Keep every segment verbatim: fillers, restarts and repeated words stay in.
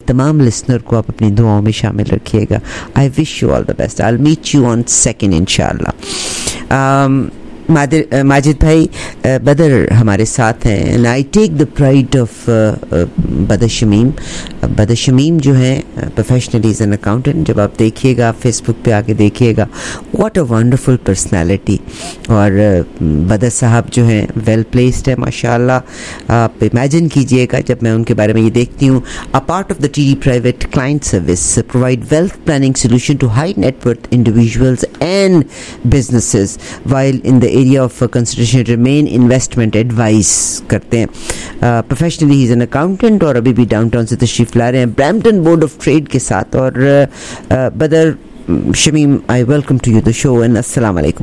तमाम लिसनर को आप अपनी दुआओं में शामिल रखिएगा. I wish you all the best. I will meet you on second इंशाल्लाह. माजिद भाई, बदर हमारे साथ हैं and I take the pride of Badar Shamim. बदर शमीम जो है प्रोफेशनली इज़ एन अकाउंटेंट. जब आप देखिएगा फेसबुक पे आके देखिएगा, व्हाट अ वंडरफुल पर्सनालिटी. और बदर साहब जो हैं वेल प्लेस्ड है माशाल्लाह. आप इमेजिन कीजिएगा जब मैं उनके बारे में ये देखती हूँ. A part of the T D private client service provide wealth planning solution to high net worth individuals and businesses while in the area of consideration remain investment advice करते हैं. Professionally he is an accountant और अभी भी downtown से तशरीफ ला रहे हैं Brampton board of trade के साथ. और Badar Shamim, I welcome to you the show and अस्सलाम वालेकुम.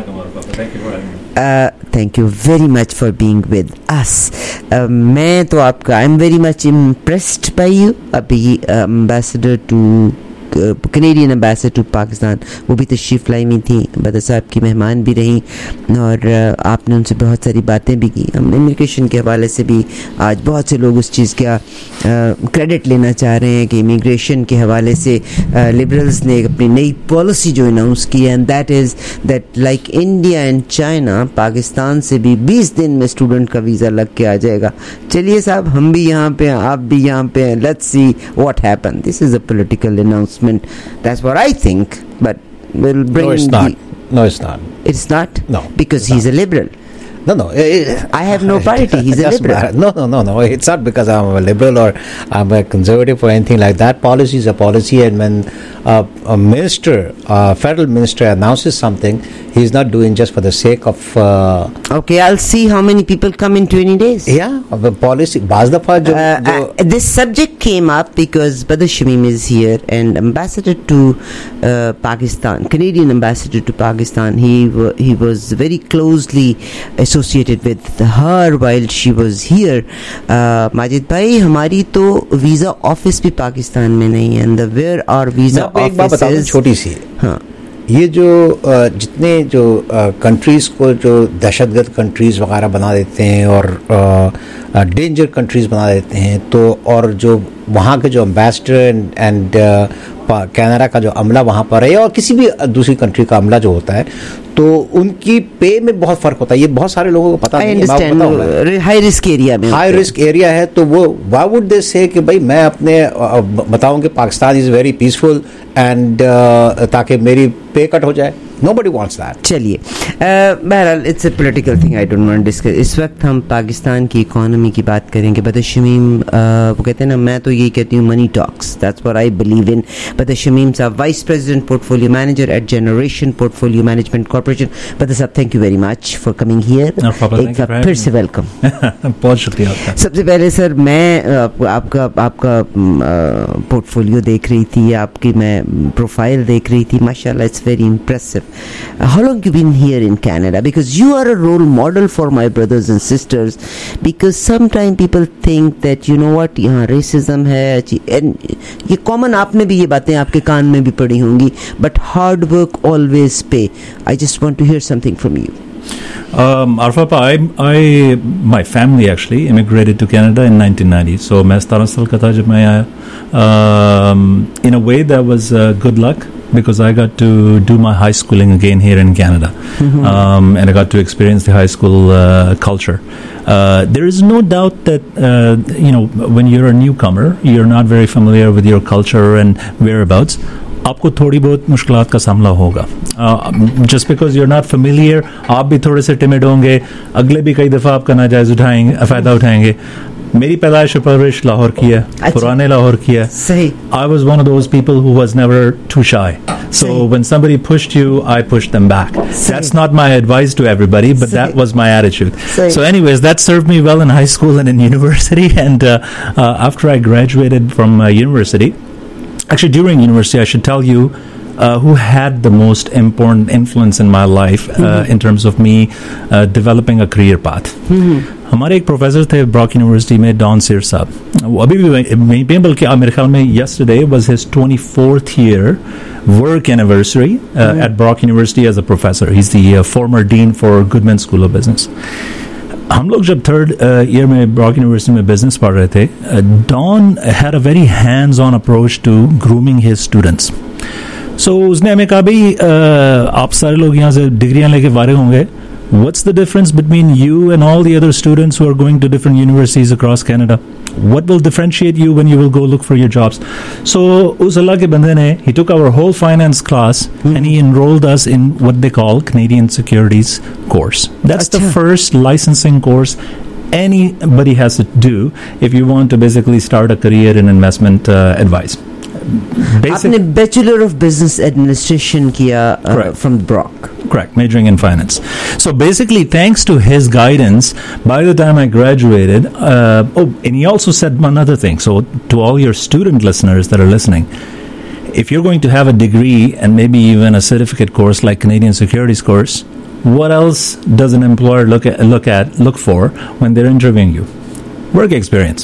Thank you very much for being with us. मैं तो आपका I am very much impressed by you. अभी ambassador to Canadian ambassador to Pakistan वो भी तशरीफ़ लाई हुई थी. बदर साहब की मेहमान भी रहीं और आपने उनसे बहुत सारी बातें भी की. हम इमिग्रेशन के हवाले से भी आज बहुत से लोग उस चीज़ का क्रेडिट लेना चाह रहे हैं कि इमिग्रेशन के हवाले से लिबरल्स ने अपनी नई पॉलिसी जो अनाउंस की है, and that is that like India and China, Pakistan से भी बीस दिन में स्टूडेंट का वीज़ा लग के आ जाएगा. चलिए साहब, हम भी यहाँ पे हैं, आप भी यहाँ पे हैं. Let's see what happen. This is a political announcement. That's what I think, but we'll bring. No, it's not. The, no, it's not. It's not. No, because he's not. a liberal. No, no. It, I have no party. He's a liberal. No, no, no, no. It's not because I'm a liberal or I'm a conservative or anything like that. Policy is a policy, and when uh, a minister, a federal minister, announces something, he's not doing just for the sake of. Uh, okay, I'll see how many people come in twenty days. Yeah, the policy. Baaz dafa jo, uh, jo, uh, this subject came up because Badaer Shamim is here and ambassador to uh, Pakistan, Canadian ambassador to Pakistan. He w- he was very closely associated with her while she was here. uh, Majid भाई, हमारी तो visa office भी पाकिस्तान में नहीं है. and where our visa office is छोटी सी. हाँ, ये जो जितने जो कंट्रीज़ को जो दहशतगर्द कंट्रीज़ वगैरह बना देते हैं और डेंजर कंट्रीज़ बना देते हैं, तो और जो वहाँ के जो एम्बेसडर एंड कनाडा का जो अमला वहाँ पर है और किसी भी दूसरी कंट्री का अमला जो होता है, तो उनकी पे में बहुत फ़र्क होता है. ये बहुत सारे लोगों को पता नहीं है. हाई रिस्क एरिया में हाई रिस्क एरिया है, तो वो व्हाई वुड दे से कि भाई मैं अपने बताऊँ कि Pakistan is very peaceful and ताकि मेरी पे कट हो जाए. Nobody wants that. चलिए, बहरहाल it's a political thing, I don't want to discuss. इस वक्त हम पाकिस्तान की इकोनॉमी की बात करेंगे. बदर शमीम, वो कहते हैं ना, मैं तो यही कहती हूँ money talks. That's what I believe in. Badar Shamim साहब, vice president portfolio manager at generation portfolio management corporation. Badar साहब, thank you very much for coming here. एक बार फिर से वेलकम. बहुत शुक्रिया आपका. सबसे पहले सर, मैं आपका आपका पोर्टफोलियो देख रही थी, आपकी मैं प्रोफाइल देख रही थी. माशाल्लाह, it's very impressive. Uh, how long you been here in Canada? Because you are a role model for my brothers and sisters. Because sometimes people think that, you know what, यहाँ racism है, and ये common, आपने भी ये बातें आपके कान में भी पड़ी होंगी. But hard work always pay. I just want to hear something from you. Um, Arfapa, I, I, my family actually immigrated to Canada in nineteen ninety. So मैं सतारह साल का था जब मैं आया. Um, in a way that was uh, good luck, because I got to do my high schooling again here in Canada. Mm-hmm. um, and I got to experience the high school uh, culture. Uh, there is no doubt that uh, you know, when you're a newcomer, you're not very familiar with your culture and whereabouts. आपको थोड़ी बहुत मुश्किलात का सामना होगा. Just because you are not familiar, आप भी थोड़े से टिमिड होंगे, अगले भी कई दफ़ा आपका नाजायज़ उठाएंगे, फ़ायदा उठाएंगे. मेरी पैदाइश परवरिश लाहौर की है, पुराने लाहौर की है. सही. I was one of those people who was never too shy. So Sahi. When somebody pushed you, I pushed them back. Sahi. That's not my advice to everybody, but Sahi. That was my attitude. Sahi. So anyways, that served me well in high school and in university. And uh, uh, after I graduated from uh, university, actually during university, I should tell you, Uh, who had the most important influence in my life uh, mm-hmm. in terms of me uh, developing a career path. Mm-hmm. हमारे एक professor थे Brock University में, don सिर साहब. वो अभी भी वहीं पे, बल्कि मेरे ख्याल में yesterday was his twenty-fourth year work anniversary uh, mm-hmm. at Brock University as a professor. He's the uh, former dean for Goodman School of Business. हम लोग जब थर्ड ईयर में ब्रॉक यूनिवर्सिटी में बिजनेस पढ़ रहे थे, Don had a very hands on approach to grooming his students. So उसने हमें कहा, भाई uh, आप सारे लोग यहाँ से डिग्रियाँ लेके वारे होंगे. What's the difference between you and all the other students who are going to different universities across Canada? What will differentiate you when you will go look for your jobs? So, us Allah ke bande ne, he took our whole finance class hmm. and he enrolled us in what they call Canadian Securities course. That's Achha. the first licensing course anybody has to do if you want to basically start a career in investment uh, advice. Basic, आपने Bachelor of Business Administration किया uh, from Brock. Correct, majoring in finance. So basically, thanks to his guidance, by the time I graduated, uh, oh, and he also said one other thing. So to all your student listeners that are listening, if you're going to have a degree and maybe even a certificate course like Canadian Securities course, what else does an employer look at, look at, look for when they're interviewing you? Work experience.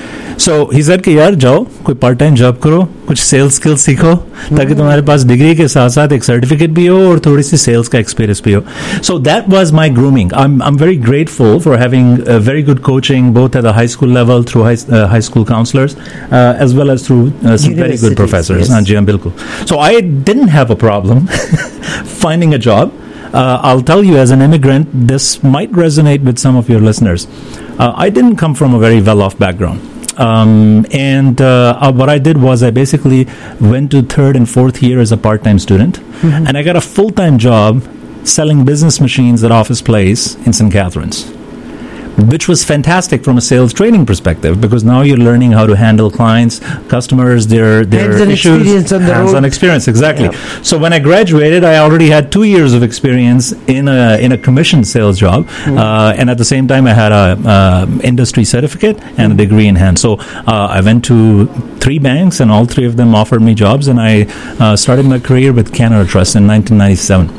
So he said कि यार जाओ कोई part time job करो, कुछ sales skills सीखो, ताकि तुम्हारे पास degree के साथ साथ एक सर्टिफिकेट भी हो और थोड़ी सी सेल्स का एक्सपीरियंस भी हो. So that was my grooming. I am I am very grateful for having very good coaching both at the high school level through high school counsellors as well as through some very good professors. हाँ जी, हाँ बिल्कुल. So I didn't have a problem finding a job. Uh, I'll tell you, as an immigrant, this might resonate with some of your listeners. Uh, I didn't come from a very well-off background. Um, and uh, uh, what I did was I basically went to third and fourth year as a part-time student, mm-hmm. and I got a full-time job selling business machines at Office Place in Saint Catharines, which was fantastic from a sales training perspective, because now you're learning how to handle clients, customers, their their hands-on issues, experience on the hands-on road. experience, exactly. Yeah. So when I graduated, I already had two years of experience in a in a commission sales job, mm-hmm. uh, and at the same time, I had a uh, industry certificate and mm-hmm. a degree in hand. So uh, I went to three banks, and all three of them offered me jobs, and I uh, started my career with Canada Trust in nineteen ninety-seven.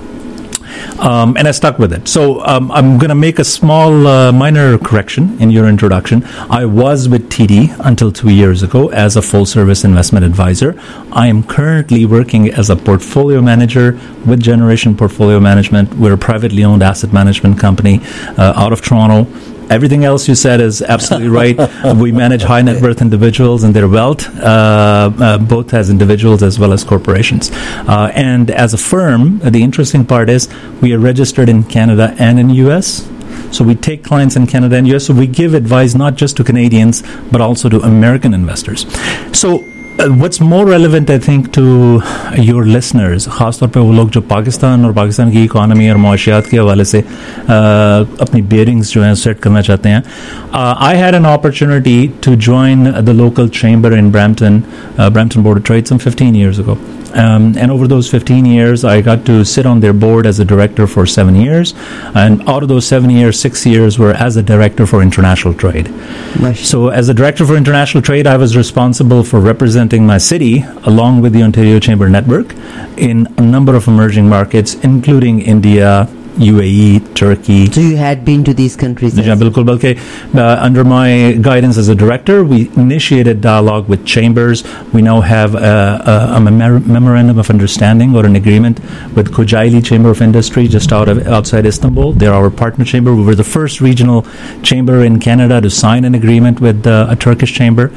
Um, and I stuck with it. So um, I'm going to make a small uh, minor correction in your introduction. I was with T D until two years ago as a full-service investment advisor. I am currently working as a portfolio manager with Generation Portfolio Management. We're a privately owned asset management company uh, out of Toronto. Everything else you said is absolutely right. We manage high net worth individuals and their wealth, uh, uh, both as individuals as well as corporations. Uh, and as a firm, uh, the interesting part is we are registered in Canada and in U S. So we take clients in Canada and U S. So we give advice not just to Canadians, but also to American investors. So Uh, what's more relevant, I think, to your listeners, खास तौर पे वो लोग जो पाकिस्तान और पाकिस्तान की economy और माशियात के हवाले से uh, अपनी बेयरिंग्स जो हैं सेट करना चाहते हैं. I had an opportunity to join the local chamber in Brampton, uh, Brampton Board of Trade, some fifteen years ago. Um, and over those fifteen years, I got to sit on their board as a director for seven years. And out of those seven years, six years were as a director for international trade. Nice. So as a director for international trade, I was responsible for representing my city along with the Ontario Chamber Network in a number of emerging markets, including India, U A E, Turkey. So you had been to these countries? Yeah, bilkul, balki, uh, under my guidance as a director, we initiated dialogue with chambers. We now have a, a, a memor- memorandum of understanding or an agreement with Kocaeli Chamber of Industry just out of outside Istanbul. They're our partner chamber. We were the first regional chamber in Canada to sign an agreement with uh, a Turkish chamber.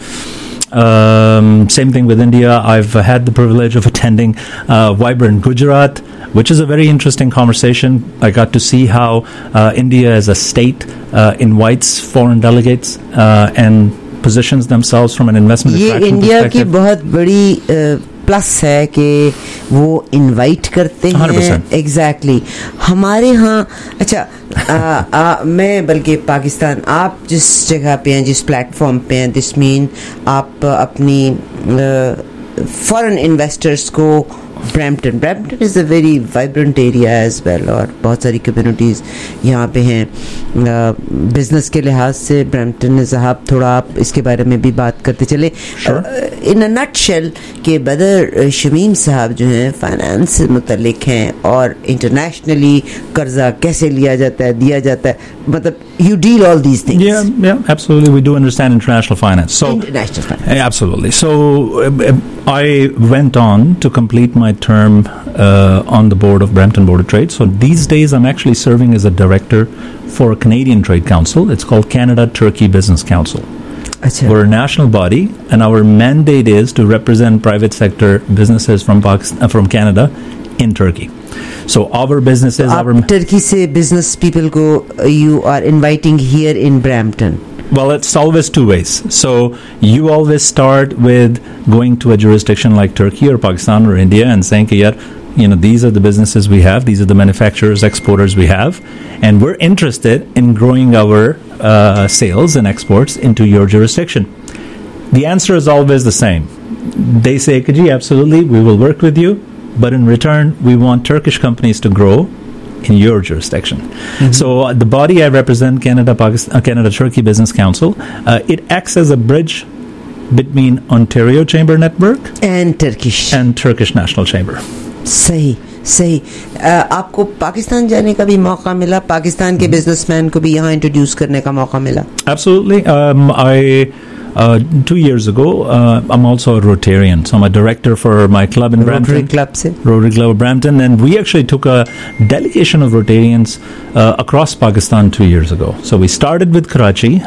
Um, same thing with India. I've uh, had the privilege of attending uh, Vibrant Gujarat, which is a very interesting conversation. I got to see how uh, India as a state uh, invites foreign delegates uh, and positions themselves from an investment attraction India perspective. की बहुत बड़ी plus है कि वो invite करते हैं. Exactly exactly. हमारे यहाँ अच्छा आ, आ, मैं बल्कि पाकिस्तान, आप जिस जगह पे हैं, जिस प्लेटफॉर्म पे हैं, दिस मीन आप अपनी फॉरेन इन्वेस्टर्स को Brampton Brampton is a very vibrant area as well, और बहुत सारी कम्युनिटीज़ यहाँ पे हैं. बिज़नेस के लिहाज से ब्रैम्पटन इज़ अ हब. थोड़ा आप इसके बारे में भी बात करते चले. इन अ नटशेल के बदर शमीम साहब जो हैं फाइनेंस से मुतल्लिक हैं और इंटरनेशनली कर्जा कैसे लिया जाता है, दिया जाता है, मतलब you deal all these things. Yeah, yeah, absolutely. We do understand international finance. So international finance. Absolutely. So uh, I went on to complete my term uh, on the board of Brampton Board of Trade. So these days I'm actually serving as a director for a Canadian Trade Council. It's called Canada-Turkey Business Council. Achha. We're a national body, and our mandate is to represent private sector businesses from Pakistan, uh, from Canada in Turkey. So our businesses, our Turkey se business people ko you are inviting here in Brampton. Well, it's always two ways. So you always start with going to a jurisdiction like Turkey or Pakistan or India and saying, yeah, you know, these are the businesses we have, these are the manufacturers, exporters we have, and we're interested in growing our uh, sales and exports into your jurisdiction. The answer is always the same. They say, Kaji, absolutely, we will work with you, but in return, we want Turkish companies to grow in your jurisdiction. Mm-hmm. So uh, the body I represent, Canada Pakistan, uh, Canada-Turkey Business Council, uh, it acts as a bridge between Ontario Chamber Network and Turkish and Turkish National Chamber. सही सही आपको पाकिस्तान जाने का भी मौका मिला, पाकिस्तान के businessman को भी यहाँ इंट्रोड्यूस करने का मौका मिला? Absolutely. Um, I uh, two years ago, uh, I'm also a Rotarian, so I'm a director for my club in Brampton. Rotary Club se? Rotary Club of Brampton, and we actually took a delegation of Rotarians uh, across Pakistan two years ago. So we started with Karachi.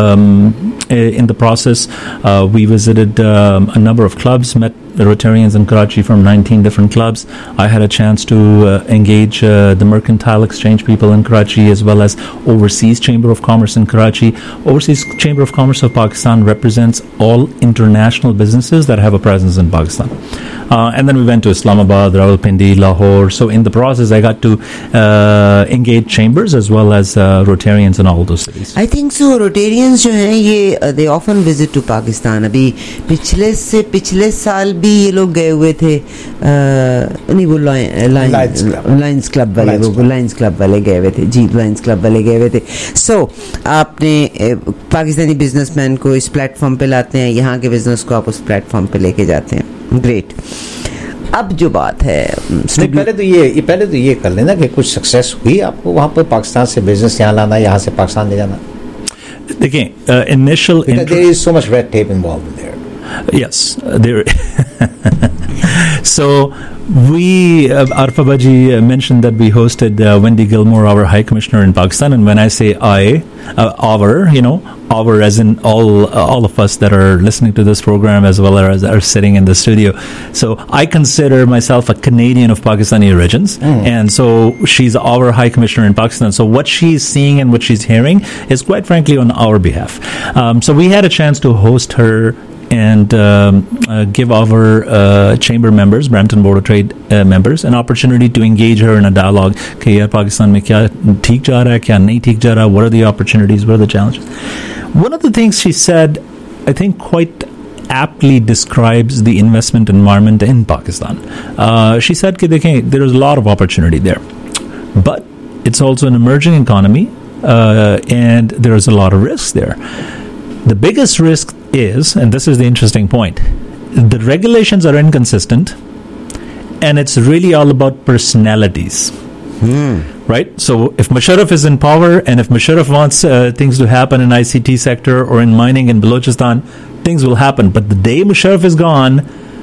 Um, in the process, uh, we visited um, a number of clubs, met the Rotarians in Karachi from nineteen different clubs. I had a chance to uh, engage uh, the Mercantile Exchange people in Karachi, as well as Overseas Chamber of Commerce in Karachi. Overseas Chamber of Commerce of Pakistan represents all international businesses that have a presence in Pakistan. Uh, and then we went to Islamabad, Rawalpindi, Lahore. So in the process, I got to uh, engage chambers as well as uh, Rotarians in all those cities. I think so. Rotarians जो हैं ये they often visit to Pakistan. अभी पिछले से पिछले साल भी ये लोग गए हुए थे, नहीं वो लायंस क्लब वाले वो लायंस क्लब वाले गए हुए थे जी लायंस क्लब वाले गए हुए थे. सो आपने पाकिस्तानी बिजनेसमैन को इस प्लेटफॉर्म पे लाते हैं, यहाँ के बिजनेस को आप उस प्लेटफॉर्म पे लेके जाते हैं. ग्रेट. अब जो बात है पहले तो ये, ये पहले तो ये कर लेना कि कुछ सक्सेस हुई आपको वहाँ पर पाकिस्तान से बिजनेस यहाँ लाना, यहाँ से पाकिस्तान ले जाना. देखिए initial there is so much red tape involved there. Yes, uh, there. So we, uh, Arfa Baji uh, mentioned that we hosted uh, Wendy Gilmore, our High Commissioner in Pakistan, and when I say I, uh, our, you know, our as in all uh, all of us that are listening to this program as well as are sitting in the studio. So I consider myself a Canadian of Pakistani origins, mm. and so she's our High Commissioner in Pakistan. So what she's seeing and what she's hearing is quite frankly on our behalf. Um, so we had a chance to host her and um, uh, give our uh, chamber members, Brampton Board of Trade uh, members, an opportunity to engage her in a dialogue. कि यार पाकिस्तान में क्या ठीक जा रहा है, क्या नहीं ठीक जा रहा है, what are the opportunities, what are the challenges? One of the things she said, I think quite aptly describes the investment environment in Pakistan. Uh, she said कि देखें, there is a lot of opportunity there, but it's also an emerging economy, uh, and there is a lot of risks there. The biggest risk is, and this is the interesting point, the regulations are inconsistent, and it's really all about personalities. Hmm. Right? So if Musharraf is in power, and if Musharraf wants uh, things to happen in I C T sector or in mining in Balochistan, things will happen. But the day Musharraf is gone,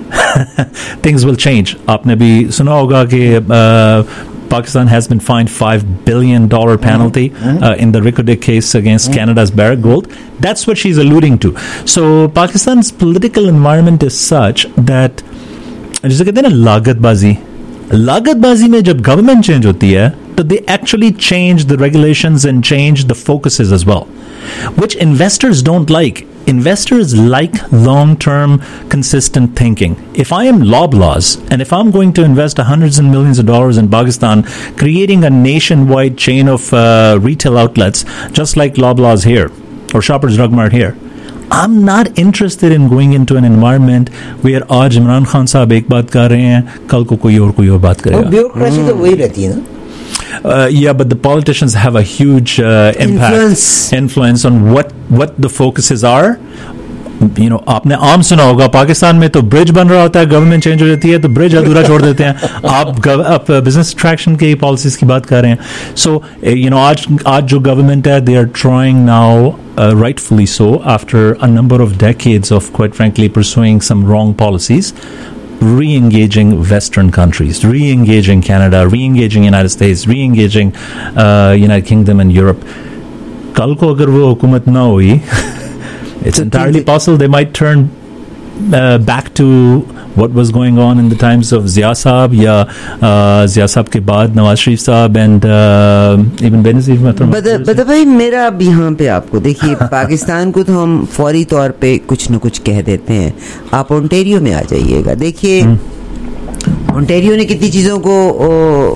things will change. Aapne bhi suna hoga ki uh, Pakistan has been fined five billion dollars penalty mm-hmm. uh, in the Reko Diq case against mm-hmm. Canada's Barrick Gold. That's what she's alluding to. So Pakistan's political environment is such that जिसे कहते हैं ना लागतबाजी लागतबाजी में जब government change होती है तो they actually change the regulations and change the focuses as well, which investors don't like. Investors like long-term, consistent thinking. If I am Loblaws, and if I'm going to invest hundreds and millions of dollars in Pakistan, creating a nationwide chain of uh, retail outlets, just like Loblaws here, or Shoppers Drug Mart here, I'm not interested in going into an environment where आज इमरान खान साहब एक बात कर रहे हैं, कल को कोई और कोई और बात करेगा. ब्यूरोक्रेसी तो वही रहती है ना. Uh, yeah, but the politicians have a huge uh, impact, influence. influence on what, what the focuses are. You know आपने आम सुना होगा पाकिस्तान में तो ब्रिज बन रहा होता है, गवर्नमेंट चेंज हो जाती है तो ब्रिज अधूरा छोड़ देते हैं. आप आप बिजनेस अट्रैक्शन की पॉलिसीज की बात कर रहे हैं. सो यू नो आज आज जो गवर्नमेंट है they are trying now rightfully so after a number of decades of quite frankly pursuing some wrong policies, re-engaging Western countries, re-engaging Canada, re-engaging United States, re-engaging uh, United Kingdom and Europe. कल को अगर वो हुकूमत ना हुई it's entirely possible they might turn uh, back to what was going on in the times of Zia Saab या uh, Zia Saab के बाद नवाज शरीफ साहब and uh, even Benazir बता बता भाई मेरा अब यहाँ पे आपको देखिए पाकिस्तान को तो हम फौरी तौर पे कुछ न कुछ कह देते हैं. आप ओंटेरियो में आ जाइएगा, देखिए ओंटेरियो ने कितनी चीज़ों को ओ,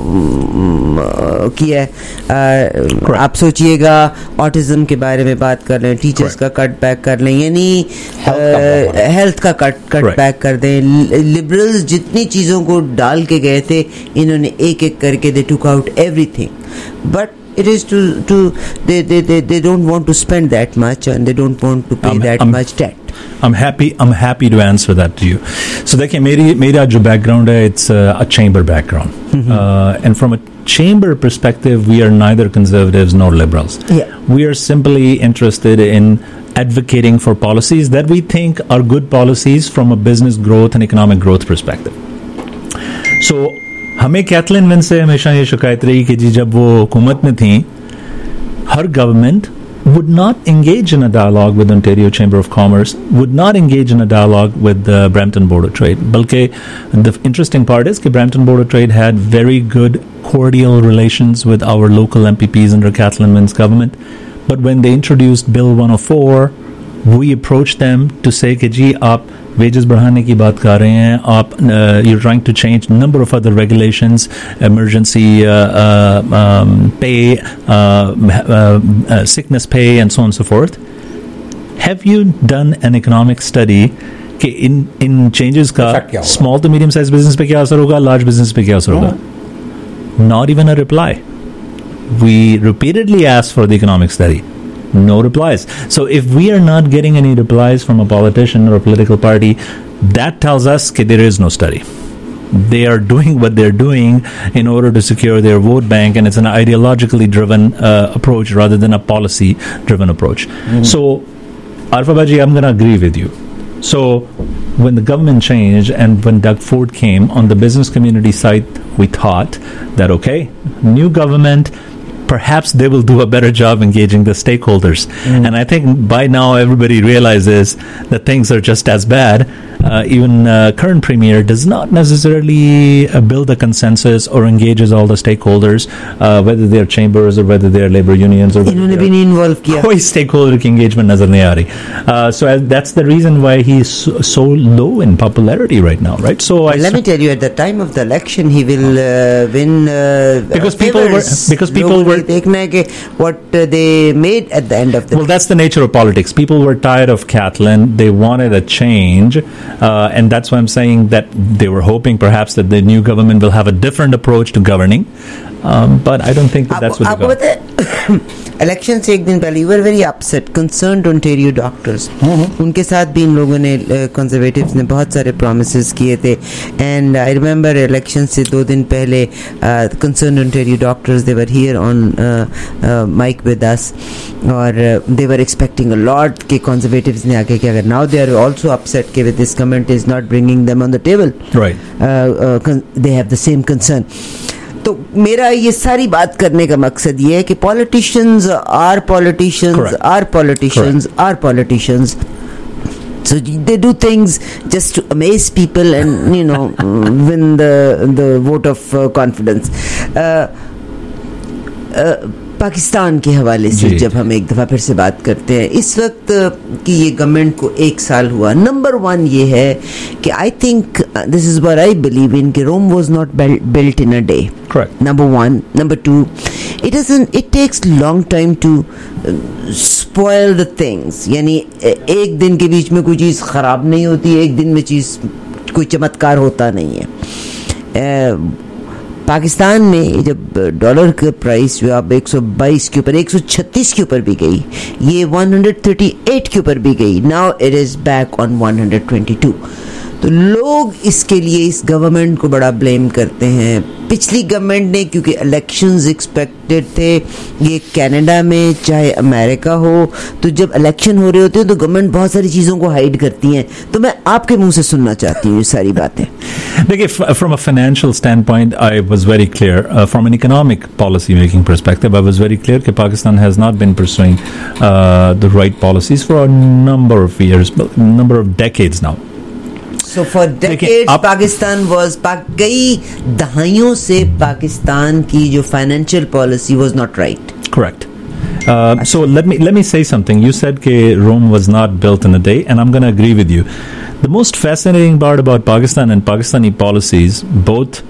किया है. आप सोचिएगा ऑटिज्म के बारे में बात कर लें, टीचर्स का कट बैक कर लें, यानी हेल्थ का कट कट बैक कर दें. लिबरल्स जितनी चीज़ों को डाल के गए थे इन्होंने एक एक करके they took out everything. But it is to to they they they they don't want to spend that much and they don't want to pay I'm, that I'm, much debt. I'm happy I'm happy to answer that to you. So देखिए मेरी मेरा जो background है it's a, a chamber background. Mm-hmm. uh, and from a chamber perspective we are neither conservatives nor liberals. Yeah. We are simply interested in advocating for policies that we think are good policies from a business growth and economic growth perspective. So हमें Kathleen Min से हमेशा ये शिकायत रही कि जी जब वो हुकूमत में थी हर government would not engage in a dialogue with Ontario Chamber of Commerce, would not engage in a dialogue with the Brampton Board of Trade. Balki the interesting part is that Brampton Board of Trade had very good cordial relations with our local M P Ps under Kathleen Wynne's government. But when they introduced Bill one oh four, we approached them to say कि जी आप wages बढ़ाने की बात कर रहे हैं, आप uh, you're trying to change number of other regulations, emergency uh, uh, um, pay, uh, uh, uh, sickness pay and so on and so forth. Have you done an economic study कि इन इन changes का small to medium sized business पे क्या असर होगा, large business पे क्या असर होगा? Not even a reply. We repeatedly asked for the economic study. No replies. So if we are not getting any replies from a politician or a political party, that tells us that there is no study. They are doing what they're doing in order to secure their vote bank, and it's an ideologically driven uh, approach rather than a policy driven approach. Mm-hmm. So Arfa Baji, I'm going to agree with you. So when the government changed and when Doug Ford came, on the business community side we thought that okay, new government, perhaps they will do a better job engaging the stakeholders. Mm. And I think by now everybody realizes that things are just as bad. Uh, even uh, current premier does not necessarily uh, build a consensus or engages all the stakeholders, uh, whether they are chambers or whether they are labor unions or इन्होंने भी नहीं involve किया. कोई stakeholder की engagement नजर नहीं आ रही. Uh, so uh, that's the reason why he is so, so low in popularity right now, right? So I let me tell you, at the time of the election, he will uh, win uh, because people were because people were देखना है कि what uh, they made at the end of the. Well, that's the nature of politics. People were tired of Kathleen. They wanted a change. Uh, and that's why I'm saying that they were hoping perhaps that the new government will have a different approach to governing. Um, but I don't think that that's what आपको पता है election से एक दिन पहले you were very upset, concerned Ontario doctors. Mm-hmm. उनके साथ भी इन लोगों ने conservatives ने बहुत सारे promises किए थे. And I remember election से दो दिन पहले uh, concerned Ontario doctors, they were here on uh, uh, mic with us, और uh, they were expecting a lot कि conservatives ने आके क्या कर. Now they are also upset कि with this comment is not bringing them on the table. Right. Uh, uh, con- they have the same concern. तो मेरा ये सारी बात करने का मकसद ये है कि politicians are politicians Correct. are politicians Correct. are politicians. So they do things just to amaze people and you know win the the vote of uh, confidence. Uh, uh, Pakistan के हवाले से जब हम एक दफ़ा फिर से बात करते हैं, इस वक्त कि ये गवर्नमेंट को एक साल हुआ, नंबर वन ये है कि I think this is what I believe in कि Rome was not built in a day. Number one. Number two, it doesn't it takes long time to spoil the things. यानी एक दिन के बीच में कोई चीज़ ख़राब नहीं होती, एक दिन में चीज़ कोई चमत्कार होता नहीं है. पाकिस्तान में जब डॉलर का प्राइस जो अब एक सौ बाईस के ऊपर एक सौ छत्तीस के ऊपर भी गई, ये एक सौ अड़तीस के ऊपर भी गई, now it is back on एक सौ बाईस। तो लोग इसके लिए इस गवर्नमेंट को बड़ा ब्लेम करते हैं। पिछली गवर्नमेंट ने, क्योंकि इलेक्शंस एक्सपेक्टेड थे, ये कनाडा में चाहे अमेरिका हो, तो जब इलेक्शन हो रहे होते हैं तो गवर्नमेंट बहुत सारी चीज़ों को हाइड करती हैं। तो मैं आपके मुंह से सुनना चाहती हूँ ये सारी बातें। देखिए, from a financial standpoint I was very clear, from an economic policy making perspective I was very clear कि Pakistan has not been pursuing the right policies for a number of years, number of decades now. So for decades Pakistan was कई दहाइयों से पाकिस्तान की जो financial policy was not right. Correct. Uh, so let me let me say something. You said that Rome was not built in a day, and I'm going to agree with you. The most fascinating part about Pakistan and Pakistani policies, both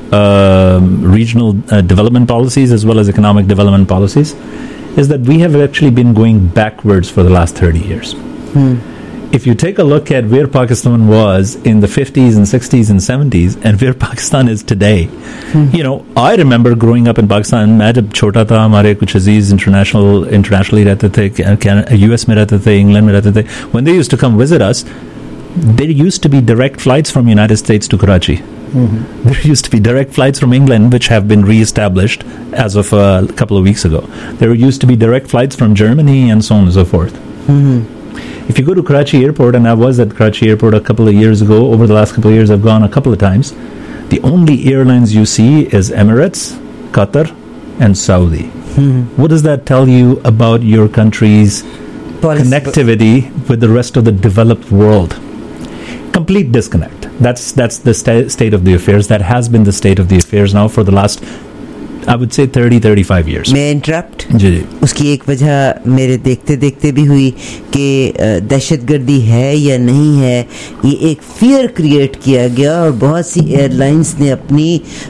uh, regional uh, development policies as well as economic development policies, is that we have actually been going backwards for the last thirty years. Hmm. If you take a look at where Pakistan was in the fifties and sixties and seventies and where Pakistan is today, hmm. you know, I remember growing up in Pakistan. मैं जब छोटा था, हमारे कुछ अजीज international internationally रहते थे, U S में रहते थे, England में रहते थे. When they used to come visit us, there used to be direct flights from United States to Karachi. Mm-hmm. There used to be direct flights from England, which have been re-established as of a couple of weeks ago. There used to be direct flights from Germany and so on and so forth. Mm-hmm. If you go to Karachi Airport, and I was at Karachi Airport a couple of years ago, over the last couple of years I've gone a couple of times, the only airlines you see is Emirates, Qatar, and Saudi. Hmm. What does that tell you about your country's Policy. connectivity with the rest of the developed world? Complete disconnect. That's that's the sta- state of the affairs. That has been the state of the affairs now for the last, I would say, thirty to thirty-five years. मैं interrupt जी जी उसकी एक वजह मेरे देखते देखते भी हुई कि दहशतगर्दी है या नहीं है, ये एक फियर क्रिएट किया गया और बहुत सी एयरलाइंस ने अपनी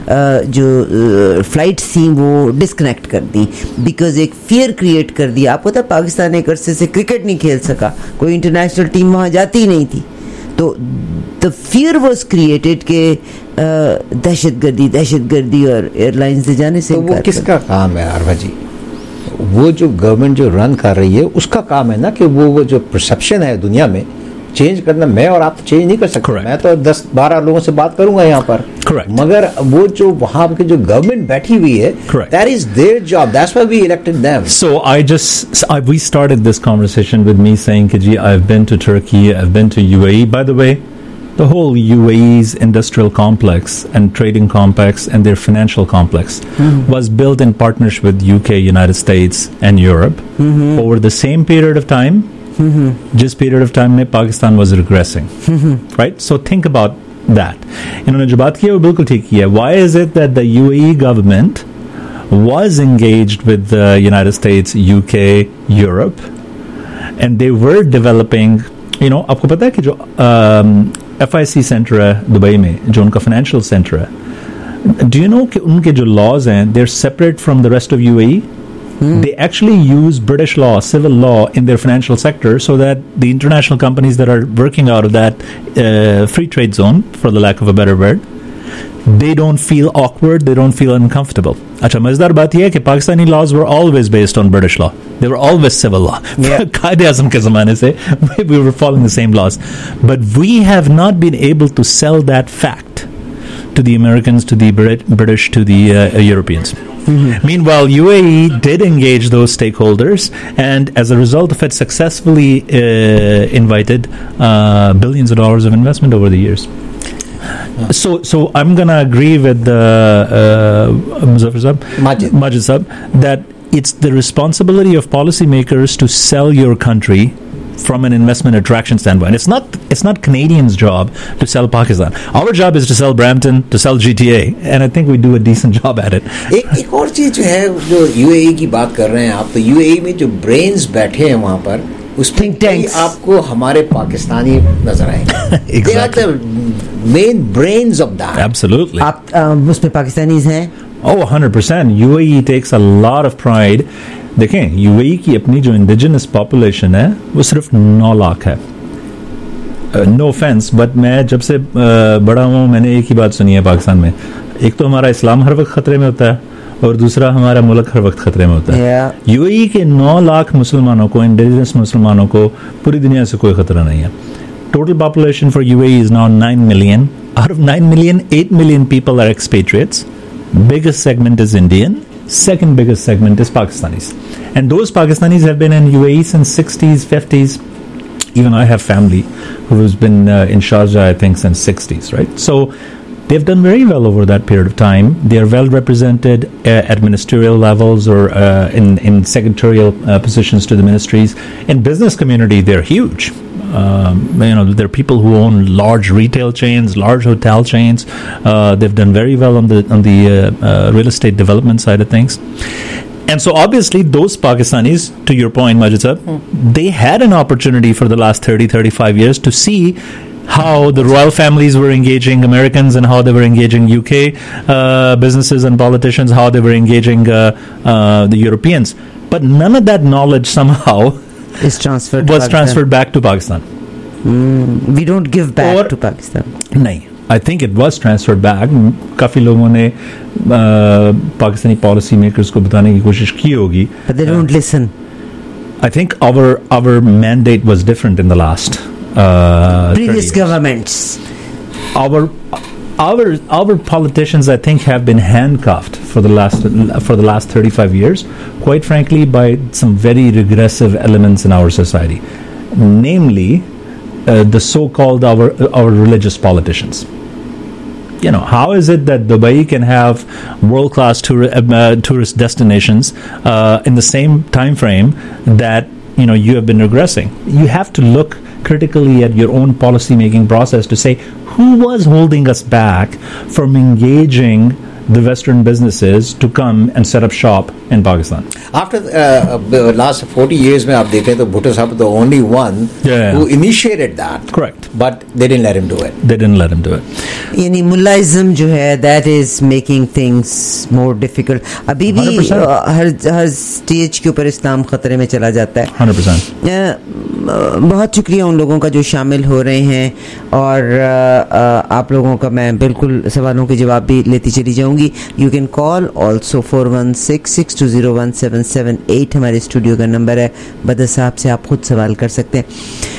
जो फ्लाइट्स थी वो डिस्कनेक्ट कर दी, बिकॉज एक फियर क्रिएट कर दिया। आपको पता पाकिस्तान एक अरसे से क्रिकेट नहीं खेल सका, कोई इंटरनेशनल टीम वहाँ जाती ही नहीं थी, तो द फियर वॉज क्रिएटेड के दहशतगर्दी दहशतगर्दी और एयरलाइंस से जाने से। तो वो किसका काम है आरवा जी? वो जो गवर्नमेंट जो रन कर रही है उसका काम है ना कि वो वो जो परसेप्शन है दुनिया में चेंज करना। मैं और आप तो चेंज नहीं कर सकते। Correct. मैं तो दस बारह लोगों से बात करूंगा यहाँ पर। Correct. मगर वो जो वहाँ की जो गवर्नमेंट बैठी हुई है, that is their job. That's why we elected them. So I just I, we started this conversation with me saying, Kiji, I've been to Turkey, I've been to U A E. By the way, the whole U A E's industrial complex and trading complex and their financial complex mm-hmm. was built in partnership with U K, United States, and Europe mm-hmm. over the same period of time. Mm-hmm. Just period of time में Pakistan was regressing, mm-hmm. right? So think about that. इन्होंने जो बात की है वो बिल्कुल ठीक की है. Why is it that the U A E government was engaged with the United States, U K, Europe, and they were developing, you know, आपको पता है कि जो um, F I C center है दुबई में, जो उनका financial center है, do you know कि उनके जो laws हैं, they're separate from the rest of U A E? Hmm. They actually use British law, civil law in their financial sector so that the international companies that are working out of that uh, free trade zone, for the lack of a better word, they don't feel awkward, they don't feel uncomfortable. अच्छा, मजेदार बात यह है कि Pakistani laws were always based on British law. They were always civil law. कायदे आज़म के ज़माने से we were following the same laws. But we have not been able to sell that fact to the Americans, to the Brit- British, to the uh, Europeans. Mm-hmm. Meanwhile, U A E did engage those stakeholders, and as a result of it, successfully uh, invited uh, billions of dollars of investment over the years. Yeah. So, so I'm gonna agree with the uh, Muzaffar Sahab, Majid. Majid Sahab, that it's the responsibility of policymakers to sell your country from an investment attraction standpoint. It's not it's not Canadians' job to sell Pakistan. Our job is to sell Brampton, to sell G T A, and I think we do a decent job at it. एक एक और चीज जो है, जो U A E की बात कर रहे हैं आप, तो U A E में जो ब्रेन्स बैठे हैं वहाँ पर, उसमें कई आपको हमारे पाकिस्तानी नजर आएंगे. They are the main brains of that. Absolutely. आप उसमें पाकिस्तानीज हैं? Oh, one hundred percent. U A E takes a lot of pride. देखें, U A E की अपनी जो इंडिजिनस पॉपुलेशन है वो सिर्फ नौ लाख है. नो ऑफेंस बट मैं जब से uh, बड़ा हूँ मैंने एक ही बात सुनी है पाकिस्तान में, एक तो हमारा इस्लाम हर वक्त खतरे में होता है और दूसरा हमारा मुल्क हर वक्त खतरे में होता है। yeah. यूएई के नौ लाख मुसलमानों को, इंडिजिनस मुसलमानों को पूरी दुनिया से कोई खतरा नहीं है। Total population for UAE is now nine million. Out of nine million, eight million people are expatriates. Biggest segment is Indian, second biggest segment is Pakistanis, and those Pakistanis have been in U A E since sixties, fifties. Even I have family who has been uh, in Sharjah, I think, since sixties, right? So they've done very well over that period of time. They are well represented uh, at ministerial levels or uh, in in secretarial uh, positions to the ministries. In business community, they're huge. Um, you know, there are people who own large retail chains, large hotel chains. Uh, they've done very well on the on the uh, uh, real estate development side of things. And so obviously those Pakistanis, to your point, Majid sir, mm. they had an opportunity for the last thirty, thirty-five years to see how the royal families were engaging Americans and how they were engaging U K uh, businesses and politicians, how they were engaging uh, uh, the Europeans. But none of that knowledge somehow is transferred was transferred back to Pakistan. Mm, we don't give back Or, to Pakistan. नहीं, I think it was transferred back. काफी लोगों ने Pakistani policy makers को बताने की कोशिश की होगी. But they don't uh, listen. I think our our mandate was different in the last uh, previous governments. Our our our politicians, I think, have been handcuffed for the last for the last thirty-five years, quite frankly, by some very regressive elements in our society, namely uh, the so-called our our religious politicians. You know, how is it that Dubai can have world-class tour, uh, tourist destinations uh, in the same time frame that, you know, you have been regressing? You have to look critically at your own policy-making process to say who was holding us back from engaging the Western businesses to come and set up shop in Pakistan. After uh, the last forty years, mein aap dekh rahe to Bhutto Sahab the only one yeah. who initiated that. Correct. But they didn't let him do it. They didn't let him do it. यानी मुल्लाइज्म जो है that is making things more difficult. अभी भी हर हर stage के ऊपर इस्लाम खतरे में चला जाता है. one hundred percent. बहुत शुक्रिया उन लोगों का जो शामिल हो रहे हैं और आप लोगों का मैं बिल्कुल सवालों के जवाब भी लेती चली जाऊंगी. You can call also four one six six two zero one seven seven eight हमारे स्टूडियो का नंबर है. बदर साहब से आप खुद सवाल कर सकते हैं.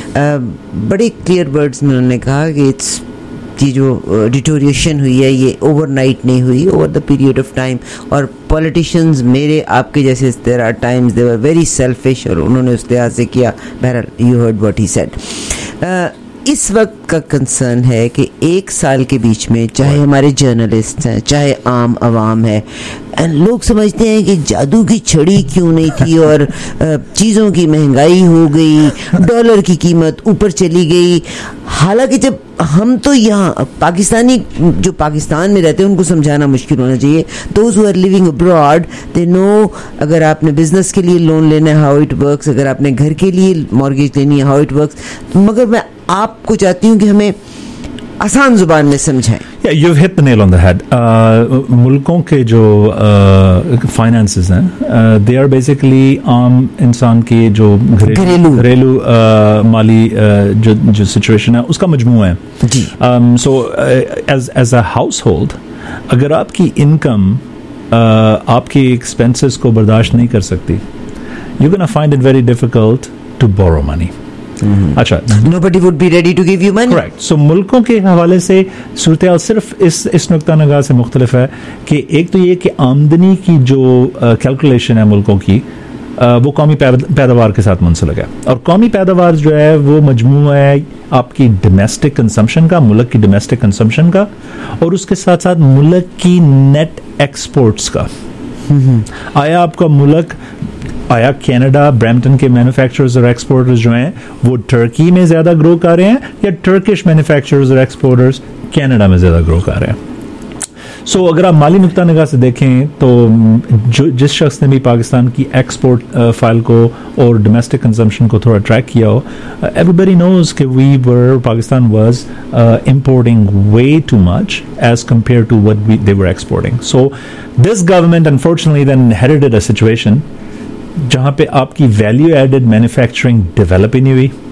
uh, बड़े क्लियर वर्ड्स में उन्होंने कहा कि इट्स की जो डिटोरिएशन हुई है ये ओवरनाइट नहीं हुई, over the period of time. और पॉलिटिशियंस मेरे आपके जैसे there are times they were very selfish और उन्होंने उस लिहाज से किया. बहरहाल you heard what he said. इस वक्त का कंसर्न है कि एक साल के बीच में चाहे हमारे जर्नलिस्ट हैं चाहे आम आवाम है, लोग समझते हैं कि जादू की छड़ी क्यों नहीं थी और चीज़ों की महंगाई हो गई, डॉलर की कीमत ऊपर चली गई. हालांकि जब हम तो यहाँ पाकिस्तानी जो पाकिस्तान में रहते हैं उनको समझाना मुश्किल होना चाहिए. Those who are living abroad they know अगर आपने बिजनेस के लिए लोन लेना है हाउ इट वर्क्स, अगर आपने घर के लिए मॉर्गेज लेनी है हाउ इट वर्क्स. मगर मैं आपको चाहती हूँ कि हमें आसान जुबान में समझाएं. Yeah, you've hit the nail on the head. uh, मुल्कों के जो फाइनेंसेस uh, हैं दे आर बेसिकली आम इंसान के जो घरेलू घरेलू uh, माली uh, जो जो सिचुएशन है उसका मजमूआ है. जी. So as as a household अगर आपकी इनकम uh, आपके एक्सपेंसेस को बर्दाश्त नहीं कर सकती, you can find it very difficult to borrow money. अच्छा, nobody would be ready to give you money. Correct. So मुल्कों के हवाले से सूरत-ए-हाल सिर्फ इस इस नुक्ता नगाह से मुख्तलिफ है कि एक तो ये कि आमदनी की जो कैलकुलेशन है मुल्कों की uh, वो कौमी पैदावार के साथ मुंसलिक है. और कौमी पैदावार जो है वो मजमूआ है आपकी डोमेस्टिक कंजम्पशन का, मुल्क की डोमेस्टिक कंजम्पशन का, और उसके साथ साथ मुल्क की नेट एक्सपोर्ट्स का. आया आपका मुल्क आया कनाडा, ब्रैम्पटन के मैन्युफैक्चरर्स और एक्सपोर्टर्स जो हैं वो टर्की में ज़्यादा ग्रो कर रहे हैं या टर्किश मैन्युफैक्चरर्स और एक्सपोर्टर्स कनाडा में ज़्यादा ग्रो कर रहे हैं. सो so, अगर आप माली नुक्ता निगाह से देखें तो जो जिस शख्स ने भी पाकिस्तान की एक्सपोर्ट फाइल को और डोमेस्टिक कंजम्पशन को थोड़ा ट्रैक किया हो, एवरीबडी नोज कि we were Pakistan was importing way too much as compared to what they were exporting. So this government unfortunately then inherited a situation जहाँ पे आपकी वैल्यू एडेड मैन्युफैक्चरिंग डेवलप ही नहीं हुई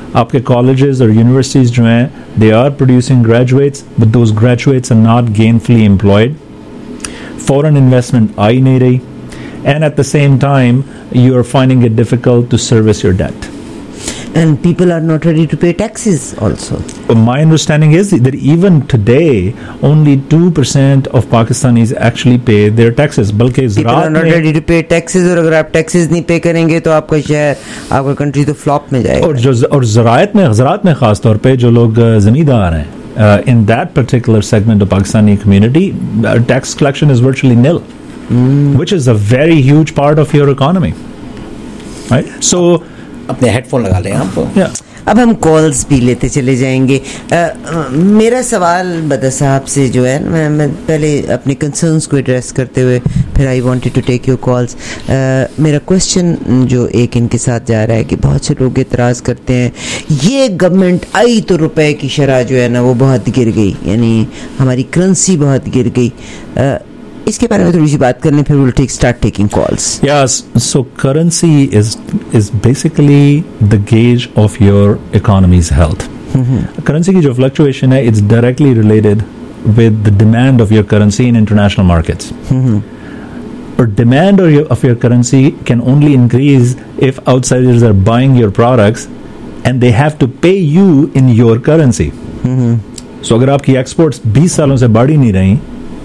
आपके colleges और universities जो हैं, they are producing graduates, but those graduates are not gainfully employed. Foreign investment आ ही नहीं रही, and at the same time, you are finding it difficult to service your debt. And people are not ready to pay taxes also. My understanding is that even today, only two percent of Pakistanis actually pay their taxes. बल्कि People are not ready to pay taxes, और अगर आप taxes नहीं pay करेंगे तो आपका शहर, आपका country तो flop में जाएगा. और जो और ज़राअत में ज़राअत में ख़ास तौर पे जो लोग ज़मींदार हैं, uh, in that particular segment of Pakistani community, uh, tax collection is virtually nil, mm. which is a very huge part of your economy, right? So अपने हेडफोन लगा लें आप. yeah. अब हम कॉल्स भी लेते चले जाएंगे. uh, मेरा सवाल बदा साहब से जो है, मैं, मैं पहले अपने कंसर्न्स को एड्रेस करते हुए फिर I wanted to take your calls. मेरा क्वेश्चन जो एक इनके साथ जा रहा है कि बहुत से लोग एतराज़ करते हैं, ये गवर्नमेंट आई तो रुपए की शरह जो है ना वो बहुत गिर गई, यानी हमारी करेंसी बहुत गिर गई. uh, इसके बारे में थोड़ी सी बात करने, फिर we'll take start taking calls. Yes, so currency is is basically the gauge of your economy's health. Mm-hmm. Currency की जो fluctuation है, it's directly related with the demand of your currency in international markets. Mm-hmm. Or demand of your, of your currency can only increase if outsiders are buying your products and they have to pay you in your currency. Mm-hmm. So अगर आपकी exports बीस सालों से बढ़ ही नहीं रही,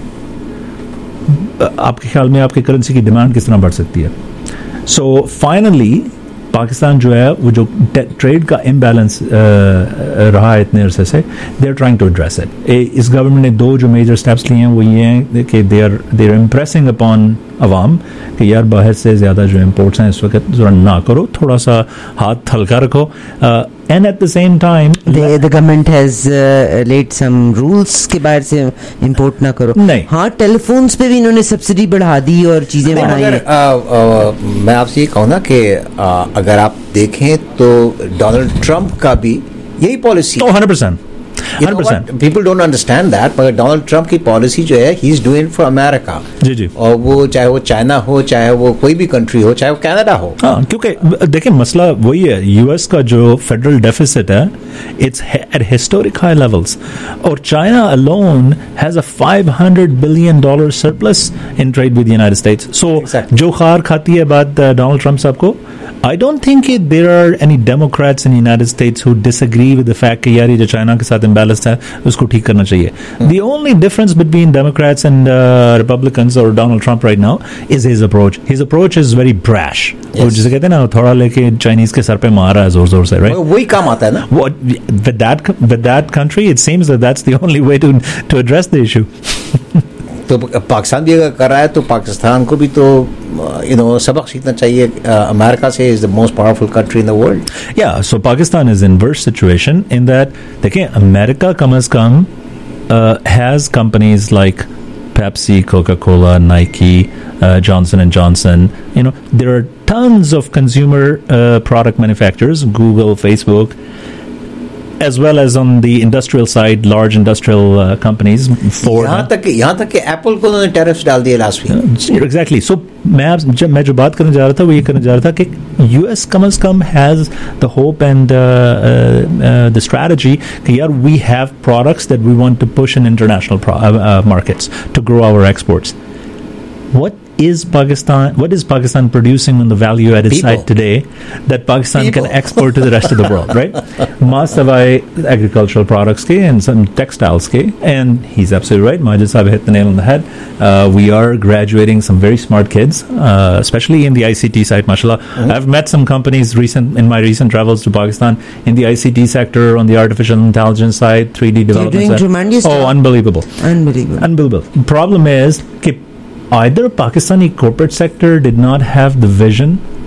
आपके ख्याल में आपकी करेंसी की डिमांड किस तरह बढ़ सकती है? सो फाइनली पाकिस्तान जो है वो जो ट्रेड का इम्बैलेंस रहा है इतने अरसे से, they are trying to address it. इस गवर्नमेंट ने दो जो मेजर स्टेप्स लिए हैं वो ये हैं कि they are they are impressing upon अवाम कि यार बाहर से ज़्यादा जो इम्पोर्ट्स हैं इस वक्त ज़रा ना करो, थोड़ा सा हाथ हल्का रखो. And at the same time the government has laid some rules कि बाहर से इम्पोर्ट ना करो. नहीं, हाँ, टेलीफोन्स पे भी इन्होंने सब्सिडी बढ़ा दी और चीज़ें बढ़ाई हैं. मैं आपसे ये कहूँ ना कि अगर आप देखें तो डोनाल्ड ट्रंप का भी यही policy. Hundred percent people don't understand that, मगर डोनाल्ड ट्रंप की पॉलिसी जो है he is doing for America. जी जी. और वो चाहे वो चाइना हो, चाहे वो कोई भी कंट्री हो, चाहे वो कनाडा हो. हाँ, क्योंकि देखिए मसला वही है, यूएस का जो फेडरल डेफिसिट है it's at historic high levels, और China alone has a five hundred billion dollar surplus in trade with United States. So जो खार खाती है बात डोनाल्ड ट्रंप साहब को, I don't think it, there are any Democrats in the United States who disagree with the fact कि यार ये जो चाइना के साथ imbalance है उसको ठीक करना चाहिए. Mm. The only difference between Democrats and uh, Republicans or Donald Trump right now is his approach. His approach is very brash. वो जिसे कहते हैं ना थोड़ा लेके चाइनीज के सर पे मार रहा है जोर जोर से, right? वही काम आता है ना. What with that with that country, it seems that that's the only way to to address the issue. तो पाकिस्तान भी अगर कर रहा है तो पाकिस्तान को भी तो यू नो सबक सीखना चाहिए. अमेरिका से is the most powerful country in the world. या so Pakistan is in worst situation in that देखिए अमेरिका कम अज कम has companies like Pepsi, Coca-Cola, Nike, uh, Johnson and Johnson. You know, there are tons of consumer uh, product manufacturers, Google, Facebook, as well as on the industrial side, large industrial uh, companies. Ford. यहाँ तक यहाँ तक कि Apple को उन्होंने tariffs डाल दिए last week. Exactly. So मैं आप जब मैं जो बात करने जा रहा था वो ये करने जा रहा था कि U S कम अज कम has the hope and uh, uh, uh, the strategy कि यार we have products that we want to push in international pro- uh, uh, markets to grow our exports. What is Pakistan? What is Pakistan producing on the value-added People. side today that Pakistan People. can export to the rest of the world? Right? Must have agricultural products ke and some textiles ke, and he's absolutely right. Majid Saab hit the nail on the head. Uh, we are graduating some very smart kids, uh, especially in the I C T side. Mashallah, mm-hmm. I've met some companies recent in my recent travels to Pakistan in the I C T sector, on the artificial intelligence side, three D development You're doing side. tremendous Oh, job. unbelievable! Unbelievable! Unbelievable. Problem is कि either Pakistani corporate sector did not have the vision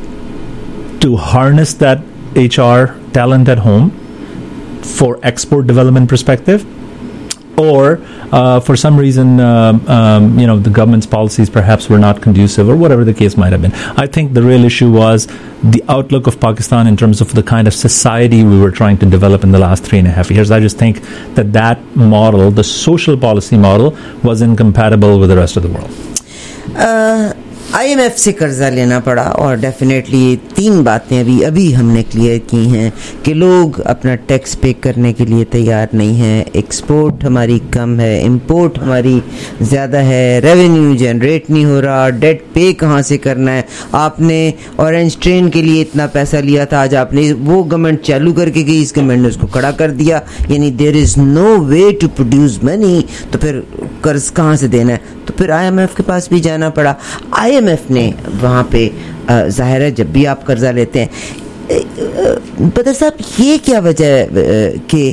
to harness that H R talent at home for export development perspective, or uh, for some reason, um, um, you know, the government's policies perhaps were not conducive, or whatever the case might have been. I think the real issue was the outlook of Pakistan in terms of the kind of society we were trying to develop in the last three and a half years. I just think that that model, the social policy model, was incompatible with the rest of the world. Uh, IMF से कर्जा लेना पड़ा और definitely तीन बातें अभी अभी हमने क्लियर की हैं कि लोग अपना टैक्स पे करने के लिए तैयार नहीं हैं, एक्सपोर्ट हमारी कम है, इंपोर्ट हमारी ज़्यादा है, रेवेन्यू जनरेट नहीं हो रहा, डेट पे कहाँ से करना है। आपने ऑरेंज ट्रेन के लिए इतना पैसा लिया था, आज आपने वो गवर्नमेंट चालू करके गई, इस गवर्नमेंट ने उसको खड़ा कर दिया, यानी there is no way to produce money, तो फिर कर्ज कहाँ से देना है। तो फिर आईएमएफ के पास भी जाना पड़ा। आईएमएफ ने वहाँ पे जाहिर है जब भी आप कर्जा लेते हैं, बदर साहब ये क्या वजह है कि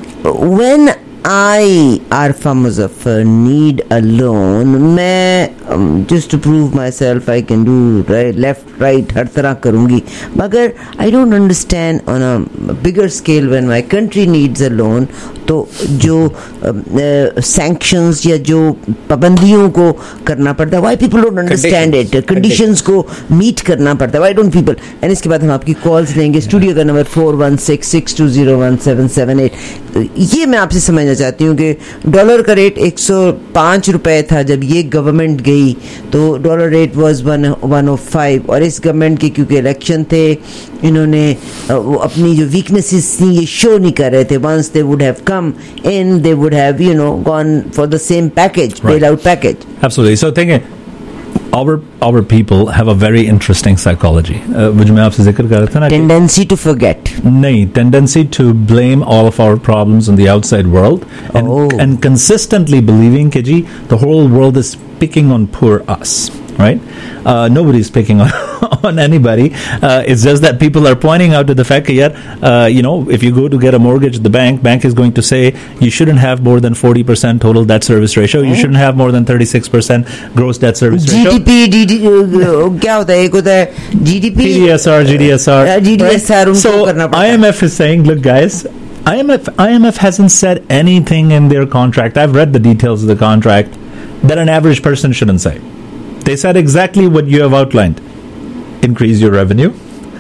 when I, Arfa Muzaffar, need a loan, मैं um, just to prove myself I can do right, left, right, हर तरह करूँगी, मगर I don't understand on a bigger scale when my country needs a loan, तो जो sanctions uh, या जो पाबंदियों को करना पड़ता है, why people don't understand it, conditions को meet करना पड़ता है, why don't people, and इसके बाद हम आपकी calls लेंगे, स्टूडियो का number four one six six two zero one seven seven eight. ये मैं आपसे समझना चाहती हूँ कि डॉलर का रेट एक सौ पाँच रुपए था जब ये गवर्नमेंट गई, तो dollar rate was one o five, और इस गवर्नमेंट के क्योंकि इलेक्शन थे, इन्होंने वो अपनी जो वीकनेसेस थी ये शो नहीं कर रहे थे। Once they would have come in, they would have you know gone for the same package, bail out package. Absolutely. So think Our our people have a very interesting psychology, uh, which मैं आपसे जिक्र कर रहा था ना, tendency to forget, नहीं, tendency to blame all of our problems on the outside world, and oh. and consistently believing कि जी the whole world is picking on poor us, right? Uh, nobody's picking on, on anybody. Uh, it's just that people are pointing out to the fact that, yeah, uh, you know, if you go to get a mortgage at the bank, bank is going to say you shouldn't have more than forty percent total debt service ratio. You shouldn't have more than thirty-six percent gross debt service ratio. G D P, D D, क्या होता है? एक होता है G D P, P D S R, G D S R. G D S R उनको करना पड़ता है. I M F is saying, look, guys, I M F I M F hasn't said anything in their contract. I've read the details of the contract that an average person shouldn't say. They said exactly what you have outlined. Increase your revenue.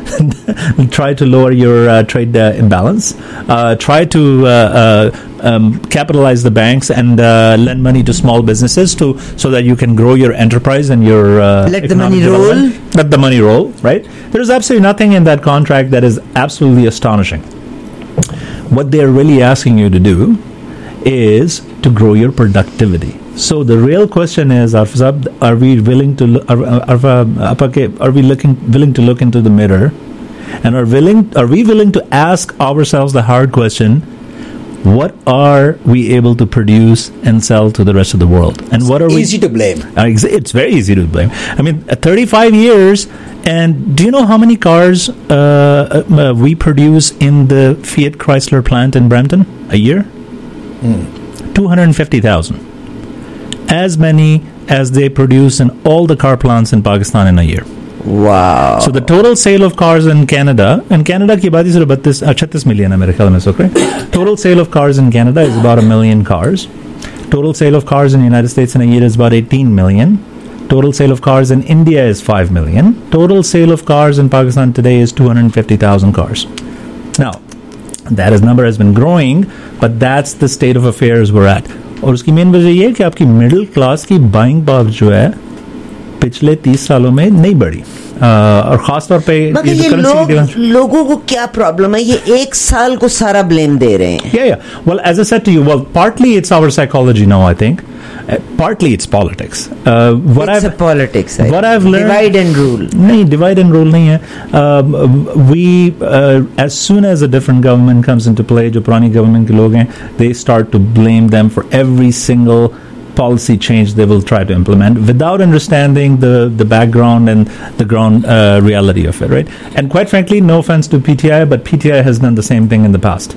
Try to lower your uh, trade uh, imbalance. Uh, try to uh, uh, um, capitalize the banks and uh, lend money to small businesses to so that you can grow your enterprise and your uh, let the money roll. Let the money roll. Right? There is absolutely nothing in that contract that is absolutely astonishing. What they are really asking you to do is to grow your productivity. So the real question is, are we willing to look, are, are, are we looking willing to look into the mirror, and are willing are we willing to ask ourselves the hard question, what are we able to produce and sell to the rest of the world, and what are it's we easy to blame. Uh, it's very easy to blame. I mean, uh, thirty-five years, and do you know how many cars uh, uh, we produce in the Fiat Chrysler plant in Brampton a year? Hmm. two hundred fifty thousand. As many as they produce in all the car plants in Pakistan in a year. Wow. So the total sale of cars in Canada, and Canada की बात सिर्फ बत्तीस छत्तीस million है मेरे ख्याल में, so correct? Total sale of cars in Canada is about a million cars. Total sale of cars in the United States in a year is about eighteen million. Total sale of cars in India is five million. Total sale of cars in Pakistan today is two hundred fifty thousand cars. Now, that is number has been growing, but that's the state of affairs we're at. और उसकी main वजह ये है कि आपकी middle class की buying power जो है पिछले तीस सालों में नहीं बढ़ी, और खास तौर पे ये, ये लोग, लोगों को क्या प्रॉब्लम है, ये एक साल को सारा ब्लेम दे रहे हैं. Yeah, yeah. Well, as I said to you, well, partly it's our psychology now, I think. Uh, partly it's politics. Uh, what it's I've, a politics. I what I've learned, divide and rule. नहीं, divide and rule नहीं है. Um, we, uh, as soon as a different government comes into play, जो पुरानी government के लोग हैं, they start to blame them for every single policy change they will try to implement without understanding the, the background and the ground uh, reality of it, right? And quite frankly, no offense to P T I, but P T I has done the same thing in the past.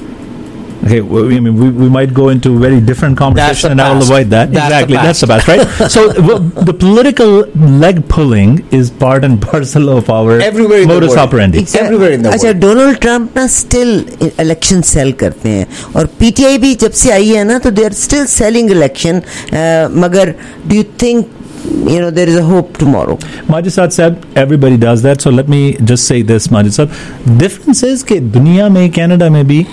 Okay, well, I mean, we, we might go into a very different conversation, and I will avoid that. That's exactly, the that's the past, right? So well, the political leg pulling is part and parcel of our everywhere in modus the world. operandi. It's everywhere in the अच्छा, world. Donald Trump ना still election sell करते हैं, और PTI भी जब से आई है ना, तो they are still selling election. मगर do you think you know there is a hope tomorrow? Majid Saad said everybody does that, so let me just say this, Majid Saad. Difference is कि दुनिया में, Canada में भी,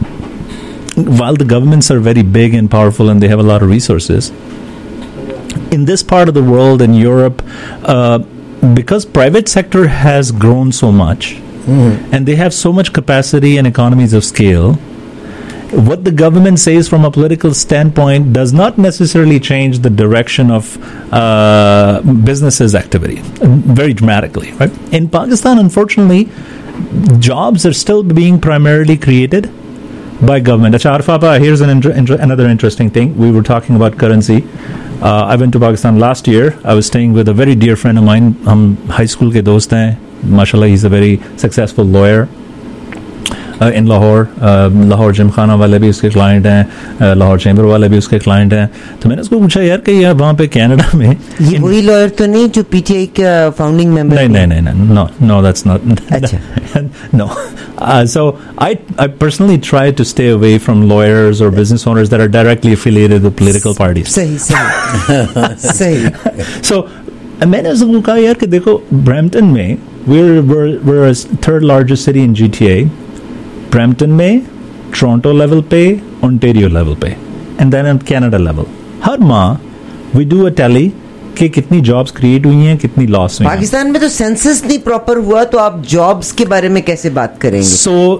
while the governments are very big and powerful and they have a lot of resources, in this part of the world, in Europe, uh, because private sector has grown so much, mm-hmm. and they have so much capacity and economies of scale, what the government says from a political standpoint does not necessarily change the direction of uh, businesses' activity very dramatically. Right? In Pakistan, unfortunately, jobs are still being primarily created by government. Achha, Arfa, here's an inter- inter- another interesting thing. We were talking about currency. Uh, I went to Pakistan last year. I was staying with a very dear friend of mine. Hum high school ke dost hain. Mashallah, he's a very successful lawyer. Uh, in Lahore, uh, Lahore Gymkhana वाले भी उसके client हैं, Lahore chamber वाले भी उसके client हैं. तो मैंने उसको पूछा यार कि यार वहाँ पे कनाडा में ये वही लॉयर तो नहीं जो पीटीआई का फाउंडिंग मेंबर? नहीं नहीं नहीं नहीं no no that's not अच्छा no uh, so I I personally try to stay away from lawyers or business owners that are directly affiliated with political parties. सही सही सही. So मैंने उसको कहा यार कि देखो ब्रैम्पटन में we're we're we're a third largest city in G T A. Brampton में टोरंटो लेवल पे, ओंटारियो लेवल पे, and then at Canada level. हर माह वी डू अ टैली कि कितनी जॉब्स क्रिएट हुई हैं, कितनी लॉस हुई हैं. पाकिस्तान में तो सेंसस नहीं प्रॉपर हुआ, तो आप जॉब्स के बारे में कैसे बात करेंगे? So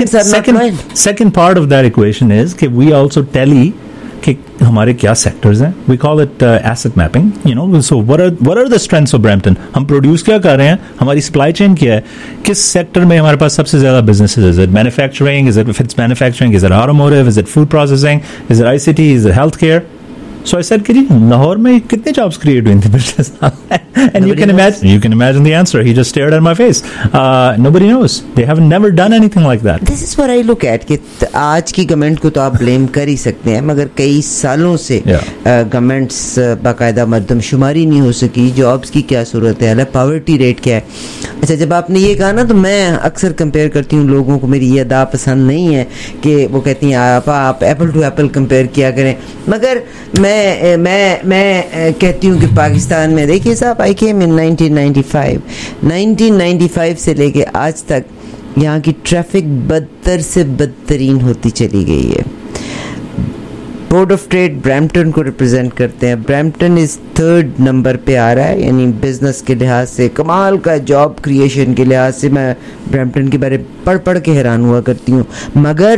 second part of that equation is कि वी आल्सो टैली कि हमारे क्या सेक्टर्स हैं. We call it asset mapping, you know. So what are what are the strengths of Brampton. हम प्रोड्यूस क्या कर रहे हैं, हमारी सप्लाई चेन क्या है, किस सेक्टर में हमारे पास सबसे ज्यादा businesses. Is it manufacturing, is it if it's manufacturing, is it automotive, is it food processing, is it ICT, is it health care. So I said, "Kiri, Lahore में कितने jobs create हुए थे पिछले साल?" And you can imagine, you can imagine the answer. He just stared at my face. Uh, nobody knows. They have never done anything like that. This is what I look at. कि आज की government को तो आप blame कर ही सकते हैं, मगर कई सालों से गवर्नमेंट्स बाकायदा मर्दमशुमारी नहीं हो सकी. जॉब्स की क्या सूरत है, पावर्टी रेट क्या है. अच्छा, जब आपने ये कहा ना, तो मैं अक्सर कंपेयर करती हूँ लोगों को. मेरी ये अदा पसंद नहीं है कि वो कहती हैं आप आप एप्पल टू एप्पल कंपेयर किया करें, मगर मैं मैं मैं कहती हूँ कि पाकिस्तान में देखिए साहब, I came in nineteen ninety five. Nineteen ninety five से लेके आज तक यहाँ की ट्रैफिक बदतर से बदतरीन होती चली गई है. बोर्ड ऑफ ट्रेड ब्रैम्पटन को रिप्रेजेंट करते हैं. ब्रैम्पटन इज थर्ड नंबर पे आ रहा है, यानी बिजनेस के लिहाज से, कमाल का जॉब क्रिएशन के लिहाज से. मैं ब्रैम्पटन के बारे पढ़ पढ़ के हैरान हुआ करती हूँ. मगर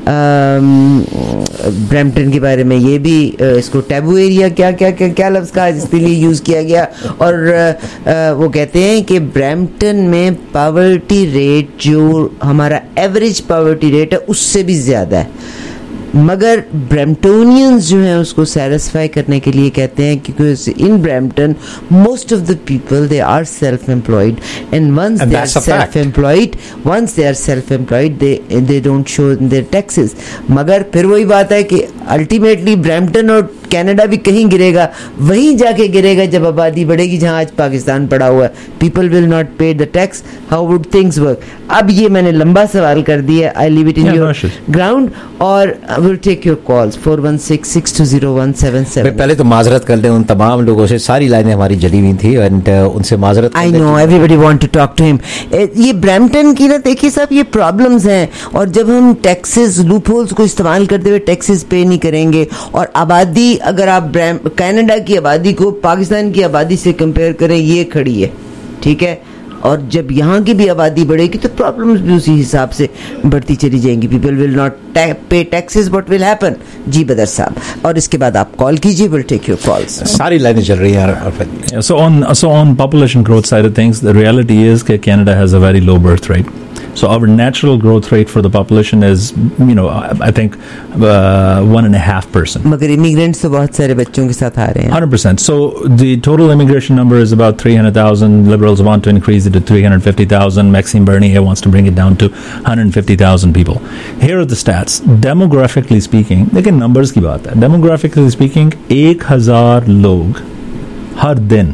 ब्रैम्पटन के बारे में ये भी इसको टैबू एरिया क्या क्या क्या क्या लफ्ज़ का इसके लिए यूज़ किया गया. और आ, वो कहते हैं कि ब्रैम्पटन में पावर्टी रेट जो हमारा एवरेज पावर्टी रेट है उससे भी ज़्यादा है. मगर ब्रैम्पटोनियंस जो हैं उसको सेटिस्फाई करने के लिए कहते हैं क्योंकि in Brampton most of the people they are self employed, and once they are self employed once they are self employed they they don't show their taxes. मगर फिर वही बात है कि अल्टीमेटली ब्रैम्पटन और कनाडा भी कहीं गिरेगा, वहीं जाके गिरेगा जब आबादी बढ़ेगी जहां आज पाकिस्तान पड़ा हुआ है. People will not pay the tax. How would things work? अब ये मैंने लंबा सवाल कर दिया. I leave it in your ground और will take your calls four one six six two zero one seven seven. पहले तो माजरत कर लें उन तमाम लोगों से, सारी लाइनें हमारी जली हुई थी एंड उनसे माजरत. I know everybody want to talk to him. ये ब्रैम्पटन की ना देखिए साहब ये प्रॉब्लम्स हैं, और जब हम टैक्सेस लूपहोल्स को इस्तेमाल करते हुए टैक्सेस पे नहीं करेंगे, और आबादी अगर आप कनाडा की आबादी को पाकिस्तान की आबादी से कंपेयर करें, ये खड़ी है, ठीक है, और जब यहाँ की भी आबादी बढ़ेगी तो प्रॉब्लम्स भी उसी हिसाब से बढ़ती चली जाएंगी. People will not pay taxes, what will happen? जी बदर साहब, और इसके बाद आप कॉल कीजिए, विल टेक योर कॉल्स. सारी लाइनें चल रही हैं. So on so on population growth side of things, the reality is कि Canada has a very low birth rate. So our natural growth rate for the population is, you know, I think uh, one and a half percent. मगर immigrants तो बहुत सारे बच्चों के साथ आ रहे हैं. one hundred percent. So the total immigration number is about three hundred thousand. Liberals want to increase it to three hundred fifty thousand. Maxime Bernier wants to bring it down to one hundred fifty thousand people. Here are the stats. Demographically speaking, देखिए numbers की बात है. Demographically speaking, एक हजार लोग हर दिन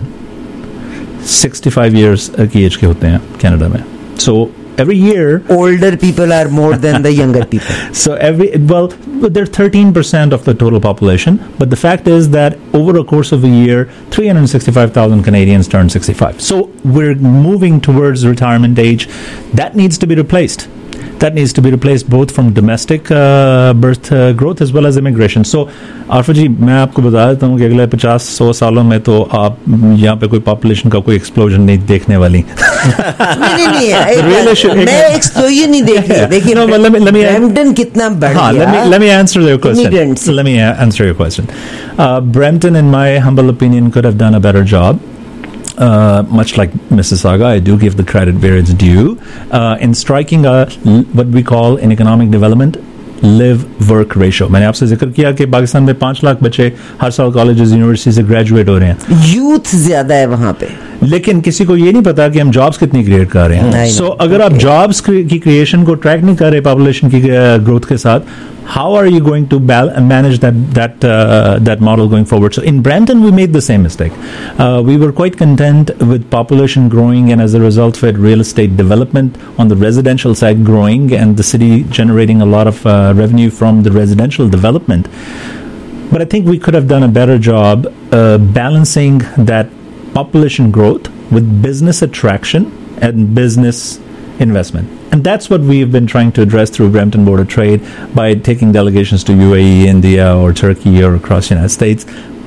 sixty-five years की as के होते हैं कनाडा में. So every year older people are more than the younger people. So every well they're thirteen percent of the total population, but the fact is that over a course of a year three hundred sixty-five thousand Canadians turn sixty-five. So we're moving towards retirement age. That needs to be replaced. that needs to be replaced both from domestic uh, birth uh, growth as well as immigration. So, Arfa जी, मैं आपको बता देता हूँ कि अगले पचास सौ सालों में तो आप यहाँ पे कोई पॉपुलेशन का कोई एक्सप्लोजन नहीं देखने वाली. नहीं नहीं नहीं, मैं एक्सप्लोजन नहीं देख रही. देखिए, ब्रैम्पटन कितना बढ़ गया. Let me let me answer your question. Let me answer your question. Uh, Brampton, in my humble opinion, could have done a better job. Uh, much like Mississauga, I do give the credit where it's due uh, in striking a what we call in economic development live work ratio. मैंने आपसे जिक्र किया कि पाकिस्तान में पांच लाख बच्चे हर साल colleges university से ग्रेजुएट हो रहे हैं. यूथ ज्यादा है वहां पे, लेकिन किसी को ये नहीं पता कि हम जॉब्स कितनी क्रिएट कर रहे हैं. सो so, अगर आप जॉब्स की क्रिएशन को ट्रैक नहीं कर रहे पॉपुलेशन की ग्रोथ के साथ, how are you going to bal- manage that that uh, that model going forward? So in Brampton, we made the same mistake. Uh, we were quite content with population growing, and as a result of it, real estate development on the residential side growing, and the city generating a lot of uh, revenue from the residential development. But I think we could have done a better job uh, balancing that population growth with business attraction and business investment. And that's what we've been trying to address through Brampton Board of Trade by taking delegations to U A E, India, or Turkey, or across the United States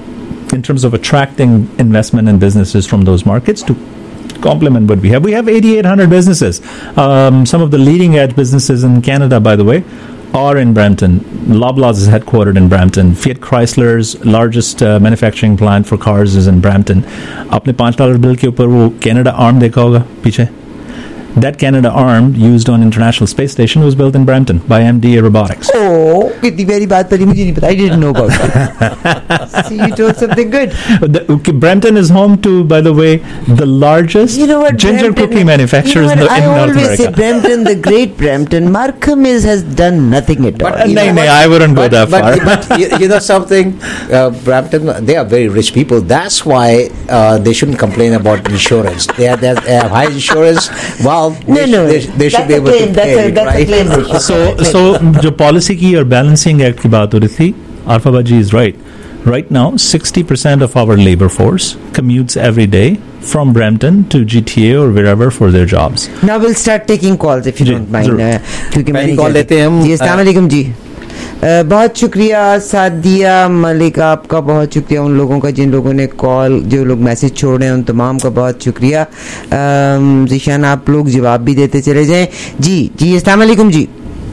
in terms of attracting investment and businesses from those markets to complement what we have. We have eighty-eight hundred businesses. Um, some of the leading edge businesses in Canada, by the way, are in Brampton. Loblaws is headquartered in Brampton. Fiat Chrysler's largest uh, manufacturing plant for cars is in Brampton. आपने पांच dollar bill के ऊपर वो Canada Arm देखा होगा पीछे. That Canada Arm used on International Space Station was built in Brampton by M D A Robotics. Oh, कितनी बड़ी बात पड़ी मुझे नहीं पता. I didn't know about that. See, you told something good. The, okay, Brampton is home to, by the way, the largest you know what, ginger Brampton, cookie manufacturers you know in, in North America. I always say Brampton, the great Brampton. Markham is has done nothing at all. No, no, I wouldn't but, go that but, far. But you, you know something, uh, Brampton, they are very rich people. That's why uh, they shouldn't complain about insurance. They, are, they have high insurance. Well, no, they, no. They, they should be able claim, to that's pay a, it, that's right? A claim. So, so जो policy की और balancing act की बात हो रही थी, Arfa Baji is right. Right now, sixty percent of our labor force commutes every day from Brampton to G T A or wherever for their jobs. Now we'll start taking calls if you ji, don't mind. Uh, क्योंकि पहली call लेते हैं हम. जी, अस्सलाम वालेकुम जी. Uh, बहुत शुक्रिया सादिया मलिक, आपका बहुत शुक्रिया. उन लोगों का जिन लोगों ने कॉल, जो लोग मैसेज छोड़ रहे हैं, उन तमाम का बहुत शुक्रिया. ज़ीशान, आप लोग जवाब भी देते चले जाएं. जी जी अस्सलाम वालेकुम जी.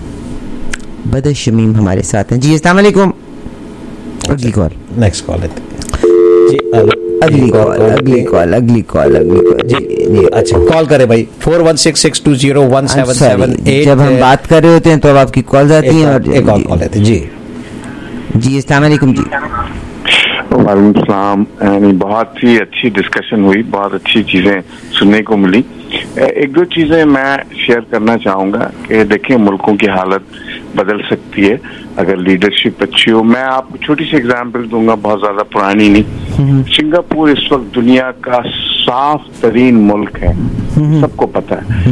बदर शमीम हमारे साथ हैं. जी अस्सलाम वालेकुम. अगली कॉल. नेक्स्ट कॉल लेते हैं जी. अगली कॉल अगली कॉल अगली कॉल अगली कॉल जी जी अच्छा, कॉल करें भाई. Four one six six two zero one seven seven eight. जब हम बात कर रहे होते हैं तो अब आपकी कॉल आती हैं और एक और कॉल लेते हैं. जी जी अस्सलाम वालेकुम जी. वालेकुम सलाम. यानी बहुत ही अच्छी डिस्कशन हुई, बहुत अच्छी चीजें सुनने को मिली. एक दो चीजें मैं शेयर करना चाहूंगा कि देखिए, मुल्कों की हालत बदल सकती है अगर लीडरशिप अच्छी हो. मैं आपको छोटी सी एग्जांपल दूंगा, बहुत ज्यादा पुरानी नहीं. सिंगापुर इस वक्त दुनिया का साफ तरीन मुल्क है, सबको पता है.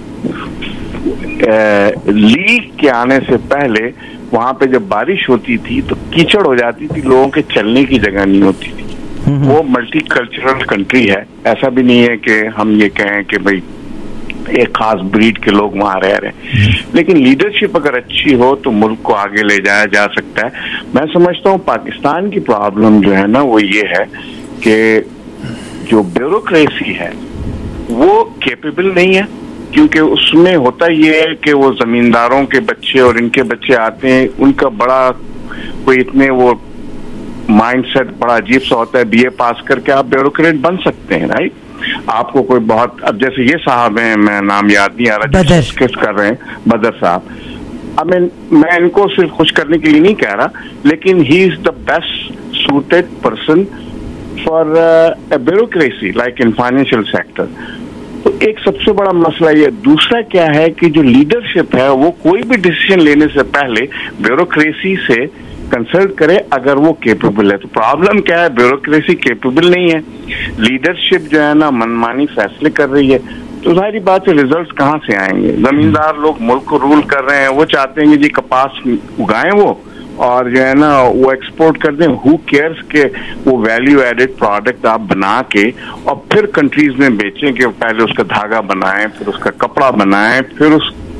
लीग के आने से पहले वहां पे जब बारिश होती थी तो कीचड़ हो जाती थी, लोगों के चलने की जगह नहीं होती थी. वो मल्टी कल्चरल कंट्री है. ऐसा भी नहीं है कि हम ये कहें कि भाई एक खास ब्रीड के लोग वहां रह रहे हैं. लेकिन लीडरशिप अगर अच्छी हो तो मुल्क को आगे ले जाया जा सकता है. मैं समझता हूँ पाकिस्तान की प्रॉब्लम जो है ना, वो ये है कि जो ब्यूरोक्रेसी है वो केपेबल नहीं है. क्योंकि उसमें होता ये है कि वो जमींदारों के बच्चे और इनके बच्चे आते हैं, उनका बड़ा कोई इतने वो माइंडसेट बड़ा अजीब सा होता है. बीए पास करके आप ब्यूरोक्रेट बन सकते हैं, राइट. आपको कोई बहुत, अब जैसे ये साहब हैं, मैं नाम याद नहीं आ रहा, डिस्कस कर रहे हैं, बदर साहब. आई मीन, मैं इनको सिर्फ खुश करने के लिए नहीं कह रहा, लेकिन he is the best suited person for a bureaucracy like in financial sector. तो एक सबसे बड़ा मसला ये. दूसरा क्या है कि जो लीडरशिप है वो कोई भी डिसीजन लेने से पहले ब्यूरोक्रेसी से कंसल्ट करे अगर वो केपेबल है. तो प्रॉब्लम क्या है, ब्यूरोक्रेसी केपेबल नहीं है, लीडरशिप जो है ना मनमानी फैसले कर रही है. तो जाहिर बात है रिजल्ट्स कहाँ से आएंगे. जमींदार लोग मुल्क को रूल कर रहे हैं, वो चाहते हैं कि जी कपास उगाएं वो और जो है ना वो एक्सपोर्ट कर दें. हु केयर्स के वो वैल्यू एडेड प्रोडक्ट आप बना के और फिर कंट्रीज में बेचें कि पहले उसका धागा बनाएं, फिर उसका कपड़ा बनाएं, फिर उस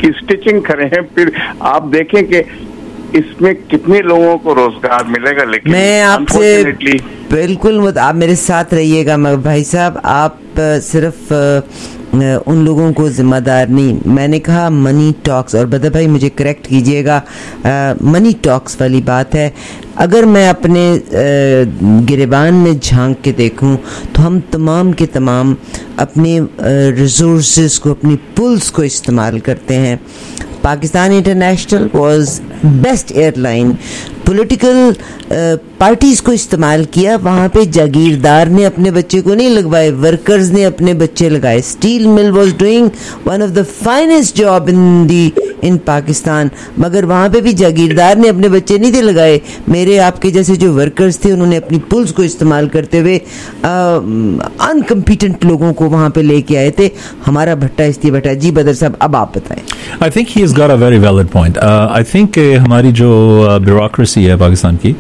की स्टिचिंग करें, फिर आप देखें कि इसमें कितने लोगों को रोजगार मिलेगा। लेकिन मैं आपसे बिल्कुल, आप मेरे साथ रहिएगा भाई साहब, आप सिर्फ उन लोगों को जिम्मेदार नहीं, मैंने कहा मनी टॉक्स, और बदर भाई मुझे करेक्ट कीजिएगा, मनी टॉक्स वाली बात है। अगर मैं अपने गिरेबान में झांक के देखूं तो हम तमाम के तमाम अपने रिसोर्सेज को, अपनी पुल्स को इस्तेमाल करते हैं। Pakistan International was best airline, political parties को इस्तेमाल किया, वहाँ पे जागीरदार ने अपने बच्चे को नहीं लगवाए, वर्कर्स ने अपने बच्चे लगाए। Steel mill was doing one of the finest job in the in Pakistan, मगर वहाँ पे भी जागीरदार ने अपने बच्चे नहीं थे लगाए, मेरे आपके जैसे जो वर्कर्स थे उन्होंने अपनी पुल्स को इस्तेमाल करते हुए अनकम्पिटेंट लोगों को वहाँ पे लेके आए थे। हमारा भट्टा इसलिए भट्टा। जी बदर साहब, अब आप बताएं। I think he has got a very valid point. I think हमारी जो ब्यूरोक्रेसी है पाकिस्तान की,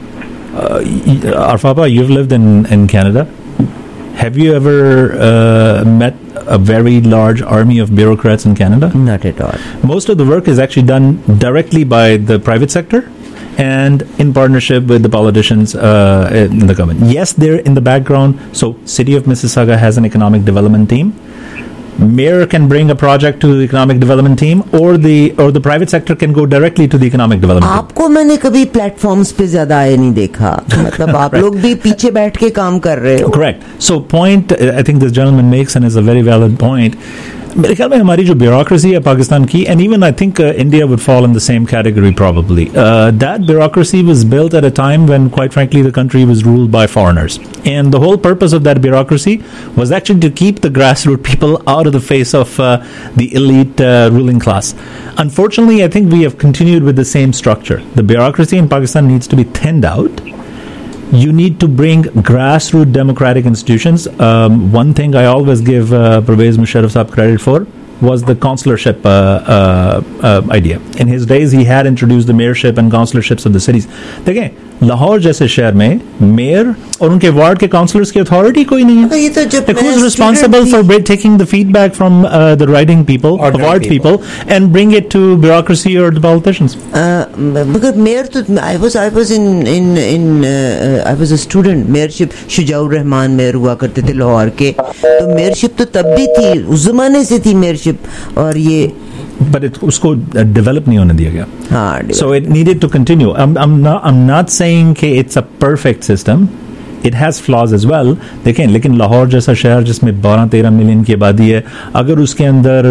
आरफापा, you have lived in in Canada, have you ever uh, met a very large army of bureaucrats in Canada? Not at all. Most of the work is actually done directly by the private sector and in partnership with the politicians uh, in the government. Yes, they're in the background. So City of Mississauga has an economic development team. Mayor can bring a project to the economic development team, or the or the private sector can go directly to the economic development team. आपको मैंने कभी platforms पे ज्यादा आए नहीं देखा, मतलब आप लोग भी पीछे बैठ के काम कर रहे हो। Correct. So point I think this gentleman makes and is a very valid point. मेरे ख्याल में हमारी जो ब्यूरोक्रेसी है पाकिस्तान की, and even I think uh, India would fall in the same category probably. Uh, that bureaucracy was built at a time when, quite frankly, the country was ruled by foreigners. And the whole purpose of that bureaucracy was actually to keep the grassroots people out of the face of uh, the elite uh, ruling class. Unfortunately, I think we have continued with the same structure. The bureaucracy in Pakistan needs to be thinned out. You need to bring grassroots democratic institutions. Um, one thing I always give uh, Pervez Musharraf Saab credit for was the consularship uh, uh, uh, idea. In his days, he had introduced the mayorship and councilorships of the cities. देखें, लाहौर जैसे शहर में mayor और उनके ward के counsellors की authority कोई नहीं है। ये तो जब Who is responsible for taking the feedback from uh, the writing people, ward people, and bring it to bureaucracy or the politicians? मगर मेयर तो I was I was in in in uh, I was a student. Mayorship Shujaur Rahman mayor हुआ करते थे लाहौर के, तो mayorship तो तब भी थी, उस जमाने से थी मेयरशिप, और ये but it उसको develop नहीं होने दिया गया. हाँ, so it needed to continue. I'm I'm not I'm not saying कि it's a perfect system. It has flaws as well. देखें, लेकिन लाहौर जैसा शहर जिसमें बारह तेरह मिलियन की आबादी है, अगर उसके अंदर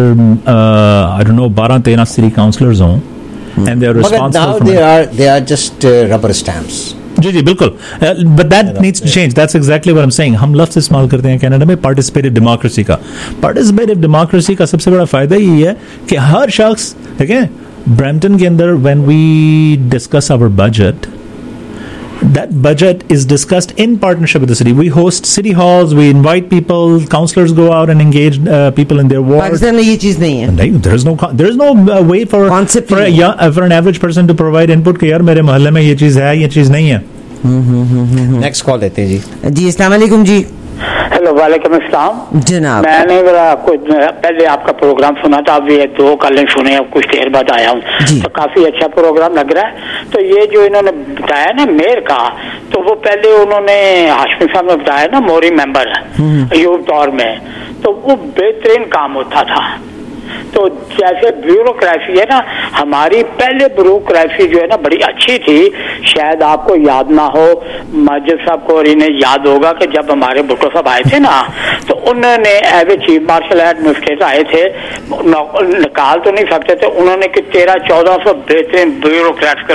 I don't know बारह तेरह city councillors हों and they are responsible for now they are they are just uh, rubber stamps. जी जी बिल्कुल, but that needs to change. That's exactly what I am saying. हम लफ्ज इस्तेमाल करते हैं कनाडा में पार्टिसिपेटिव डेमोक्रेसी का. पार्टिसिपेटिव डेमोक्रेसी का सबसे बड़ा फायदा यही है कि हर शख्स, ठीक है, ब्रैम्पटन के अंदर when we discuss our budget, that budget is discussed in partnership with the city. We host city halls, we invite people, councillors go out and engage uh, people in their ward. Pakistan में ये चीज नहीं है. नहीं, there is no there is no uh, way for Concept for, a, yeah, for an average person to provide input कि यार मेरे मोहल्ले में ये चीज है, ये चीज नहीं है. नेक्स्ट कॉल देते हैं जी. जी अस्सलाम वालेकुम जी. हेलो, वालेकुम अस्सलाम जनाब. मैंने आपको पहले आपका प्रोग्राम सुना था, अभी दो कल सुने, अब कुछ देर बाद आया हूँ, तो काफी अच्छा प्रोग्राम लग रहा है. तो ये जो इन्होंने बताया ना मेयर का, तो वो पहले उन्होंने हाशमी साहब ने बताया ना मोरी मेंबर यूथ दौर में, तो वो बेहतरीन काम होता था. तो जैसे ब्यूरोक्रेसी है ना, हमारी पहले ब्यूरोक्रेसी जो है ना बड़ी अच्छी थी. शायद आपको याद ना हो, माजिद साहब को और इन्हें याद होगा कि जब हमारे भुट्टो साहब आए थे ना, तो उन्होंने as a chief martial administrator आए थे, निकाल तो नहीं सकते थे, उन्होंने कि तेरह चौदह सौ बेहतरीन ब्यूरोक्रेट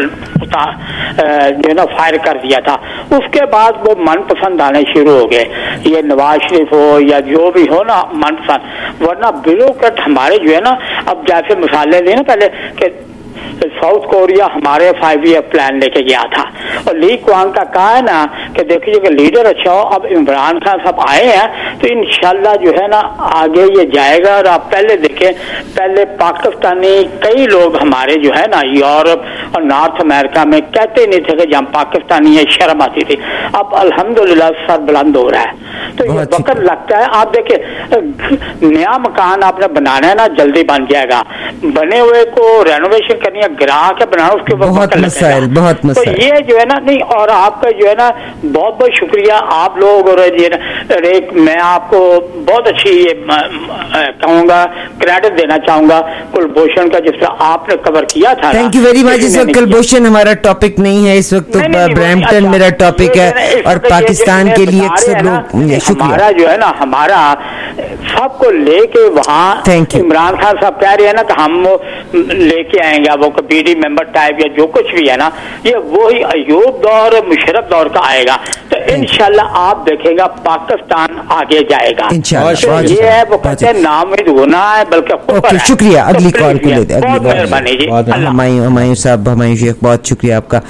जो है ना फायर कर दिया था. उसके बाद वो मनपसंद आने शुरू हो गए, ये नवाज शरीफ हो या जो भी हो ना मनपसंद. वरना ब्यूरोक्रेट हमारे जो है ना, अब जैसे मिसालें ली ना पहले कि साउथ कोरिया हमारे फाइव ईयर प्लान लेके गया था, और ली क्वान का कहा है ना कि देखिए कि लीडर अच्छा हो. अब इमरान खान साहब आए हैं तो इंशाल्लाह जो है ना आगे ये जाएगा. और आप पहले देखें, पहले पाकिस्तानी कई लोग हमारे जो है ना यूरोप और नॉर्थ अमेरिका में कहते नहीं थे कि जब पाकिस्तानी है शर्म आती थी. अब अल्हम्दुलिल्लाह सर बुलंद हो रहा है. तो ये वक्त लगता है। आप देखिए नया मकान आपने बनाना है ना, जल्दी बन जाएगा, बने हुए को रेनोवेशन करनी है, ग्राहक है बनाना, उसके बहुत मसाइल, बहुत मसाइल। तो ये जो है ना, नहीं, और आपका जो है ना बहुत बहुत शुक्रिया आप लोग, और ये एक मैं आपको बहुत अच्छी ये कहूँगा क्रेडिट देना चाहूंगा कुलभूषण का, जिस तरह आपने कवर किया था। Thank you very much. इस वक्त कुलभूषण हमारा टॉपिक नहीं है, इस वक्त तो ब्रैम्पटन मेरा टॉपिक है और पाकिस्तान के लिए अक्सर लोग, हमारा जो है ना, हमारा सबको लेके वहाँ इमरान खान साहब कह रहे हैं ना कि हम लेके आएंगे वो कबीरी मेंबर टाइप या जो कुछ भी है ना, ये वो ही अयूब दौर मुशर्रफ दौर का आएगा। तो इंशाल्लाह आप देखेगा पाकिस्तान आगे जाएगा। तो ये है वो कहते हैं नाउम्मीद होना है बल्कि। शुक्रिया। अगली कॉल को लेते हैं। हमायूं हमायूं साहब, हमायूं शेख, बहुत शुक्रिया आपका।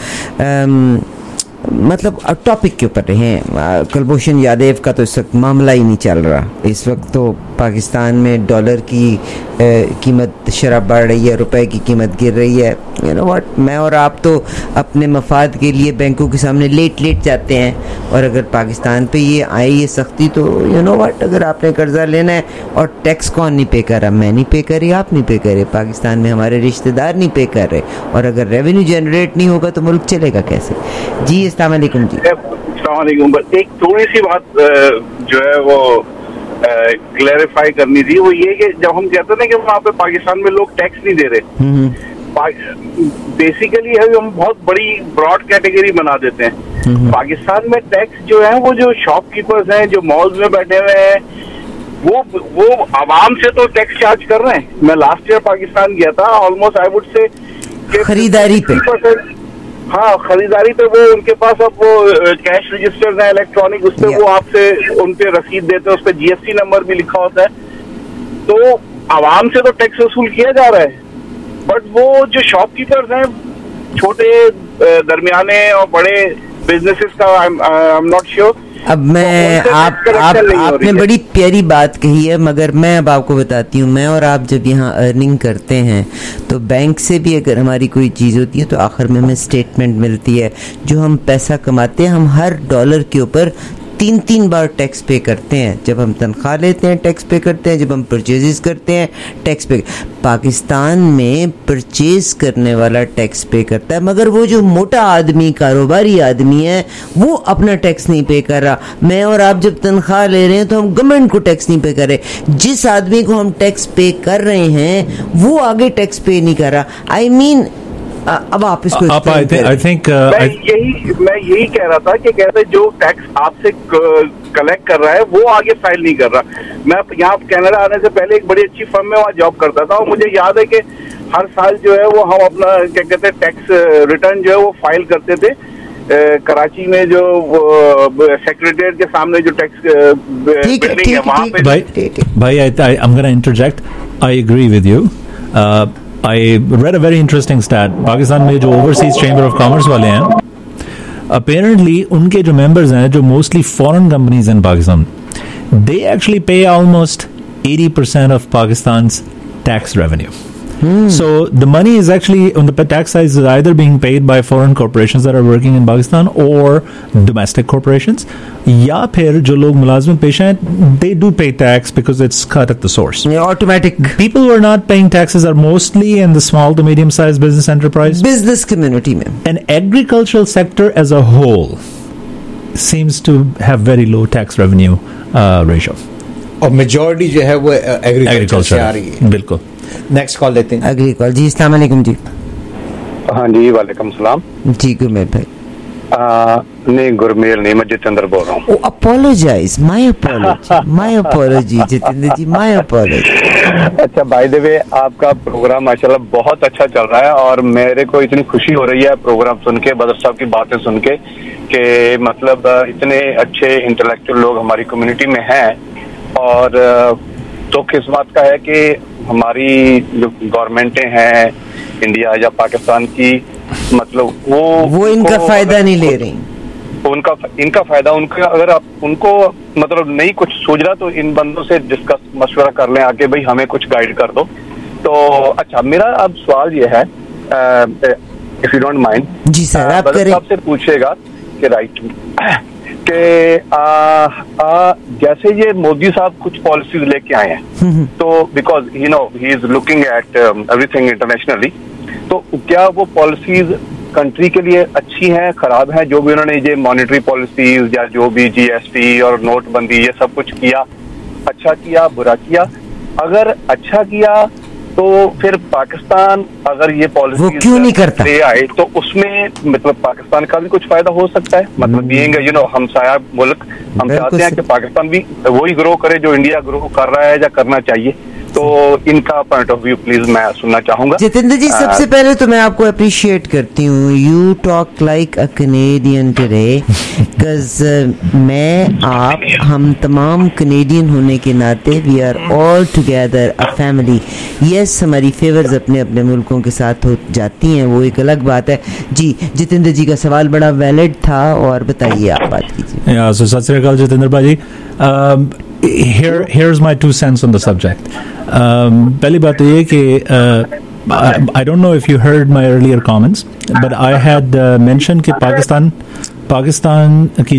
मतलब अब टॉपिक के ऊपर रहे हैं, कुलभूषण यादव का तो इस वक्त मामला ही नहीं चल रहा। इस वक्त तो पाकिस्तान में डॉलर की कीमत शराब बढ़ रही है, रुपए की कीमत गिर रही है। यू नो व्हाट, मैं और आप तो अपने मफाद के लिए बैंकों के सामने लेट लेट जाते हैं, और अगर पाकिस्तान पे ये आई ये सख्ती तो यू नो व्हाट, अगर आपने कर्जा लेना है और टैक्स कौन नहीं पे कर रहा, मैं नहीं पे कर रही, आप नहीं पे कर रहे, पाकिस्तान में हमारे रिश्तेदार नहीं पे कर रहे, और अगर रेवेन्यू जनरेट नहीं होगा तो मुल्क चलेगा कैसे? जी अस्सलाम वालेकुम। जी अस्सलाम वालेकुम। एक थोड़ी सी बात जो है वो क्लैरिफाई करनी थी, वो ये कि जब हम कहते हैं कि वहाँ पे पाकिस्तान में लोग टैक्स नहीं दे रहे, बेसिकली हम बहुत बड़ी ब्रॉड कैटेगरी बना देते हैं। पाकिस्तान में टैक्स जो है वो जो शॉपकीपर्स हैं, जो मॉल्स में बैठे हुए हैं, वो वो आवाम से तो टैक्स चार्ज कर रहे हैं। मैं लास्ट ईयर पाकिस्तान गया था, ऑलमोस्ट आई वुड से खरीदारी पे, हाँ खरीदारी पे वो उनके पास अब वो कैश रजिस्टर्स हैं इलेक्ट्रॉनिक, उस पर वो आपसे उन पे रसीद देते हैं, उस पर जीएसटी नंबर भी लिखा होता है। तो आवाम से तो टैक्स वसूल किया जा रहा है, बट वो जो शॉपकीपर्स हैं, छोटे दरमियाने और बड़े बिजनेसेस का, आई एम नॉट श्योर। अब मैं तो आप आप आपने बड़ी प्यारी बात कही है, मगर मैं अब आपको बताती हूँ, मैं और आप जब यहाँ अर्निंग करते हैं तो बैंक से भी अगर हमारी कोई चीज़ होती है तो आखिर में हमें स्टेटमेंट मिलती है। जो हम पैसा कमाते हैं, हम हर डॉलर के ऊपर तीन तीन बार टैक्स पे करते हैं। जब हम तनख्वाह लेते हैं टैक्स पे करते हैं, जब हम परचेजेस करते हैं टैक्स पे। पाकिस्तान में परचेज करने वाला टैक्स पे करता है, मगर वो जो मोटा आदमी, कारोबारी आदमी है, वो अपना टैक्स नहीं पे कर रहा। मैं और आप जब तनख्वाह ले रहे हैं तो हम गवर्नमेंट को टैक्स नहीं पे कर रहे। जिस आदमी को हम टैक्स पे कर रहे हैं वो आगे टैक्स पे नहीं कर रहा। आई मीन अब आप इसको आप आई थिंक आई थिंक मैं यही मैं यही कह रहा था कि कहते जो टैक्स आपसे कलेक्ट कर रहा है वो आगे फाइल नहीं कर रहा। मैं यहाँ कनाडा आने से पहले एक बड़ी अच्छी फर्म में वहाँ जॉब करता था, और मुझे याद है कि हर साल जो है वो हम अपना क्या कहते हैं टैक्स रिटर्न जो है वो फाइल करते थे। कराची में जो सेक्रेटेरिएट के सामने जो टैक्स बिल्डिंग है वहाँ पे। भाई भाई I I am gonna interject, I agree with you. I read a very interesting stat. Pakistan में जो ओवरसीज चैम्बर ऑफ कॉमर्स वाले हैं, अपेरेंटली उनके जो मेंबर्स हैं, जो mostly foreign companies in Pakistan, they actually pay almost eighty percent of Pakistan's tax revenue. Hmm. So the money is actually on the tax side is either being paid by foreign corporations that are working in Pakistan or domestic corporations. या फिर जो लोग मुलाजमत पेशा हैं, they do pay tax because it's cut at the source. Yeah, automatic. People who are not paying taxes are mostly in the small to medium sized business enterprise. Business community में. And agricultural sector as a whole seems to have very low tax revenue uh, ratio. और majority जो है वो agriculture से आ रही है। बिल्कुल। Next call लेते हैं। अगली कॉल। जी अस्सलाम वालेकुम। जी हाँ जी वालेकुम सलाम। जी गुरमेल भाई। नहीं गुरमेल नहीं, मैं जितेंद्र बोल रहा हूँ। Apologise, my apology, my apology Jitendra ji, my apology. अच्छा बाय द वे, आपका प्रोग्राम माशाल्लाह बहुत अच्छा चल रहा है, और मेरे को इतनी खुशी हो रही है प्रोग्राम सुन के, बदर साहब की बातें सुन के, कि मतलब इतने अच्छे इंटेलेक्चुअल लोग हमारी कम्युनिटी में हैं। और तो किस बात का है कि हमारी जो गवर्नमेंटें हैं इंडिया या पाकिस्तान की, मतलब वो वो इनका फायदा नहीं ले रही। उनका इनका फायदा उनका, अगर आप उनको मतलब नहीं कुछ सूझ रहा तो इन बंदों से डिस्कस मशवरा कर लें आके, भाई हमें कुछ गाइड कर दो। तो अच्छा मेरा अब सवाल ये है, इफ यू डोंट माइंड। जी सर आप करें। आपसे पूछेगा कि राइट कि आ, आ, जैसे ये मोदी साहब कुछ पॉलिसीज लेके आए हैं, तो because you know he is looking at everything internationally, तो क्या वो पॉलिसीज कंट्री के लिए अच्छी हैं, खराब हैं? जो भी उन्होंने ये मॉनेटरी पॉलिसीज या जो भी जीएसटी और नोटबंदी ये सब कुछ किया, अच्छा किया बुरा किया? अगर अच्छा किया तो फिर पाकिस्तान अगर ये पॉलिसी वो क्यों नहीं करता ले आए तो उसमें मतलब पाकिस्तान का भी कुछ फायदा हो सकता है। मतलब बीइंग यू नो हमसाया मुल्क, हम चाहते हैं कि पाकिस्तान भी वही ग्रो करे जो इंडिया ग्रो कर रहा है या करना चाहिए। तो इनका पॉइंट ऑफ व्यू प्लीज मैं सुनना चाहूंगा। जितेंद्र जी, सबसे पहले तो मैं आपको अप्रिशिएट करती हूँ, you talk like a Canadian today, because मैं आप हम तमाम कनेडियन होने के नाते we are all together a family. Yes, हमारी फेवर्स अपने अपने मुल्कों के साथ हो जाती हैं, वो एक अलग बात है। जी, जितेंद्र जी का सवाल बड़ा वैलिड था और बताइए, आप बात कीजिए। या सो सत श्री अकाल जितेंद्र भाजी, here here's my two cents on the subject. um, पहली बात तो ये कि uh, I, I don't know if you heard my earlier comments, but I had uh, mentioned कि पाकिस्तान पाकिस्तान की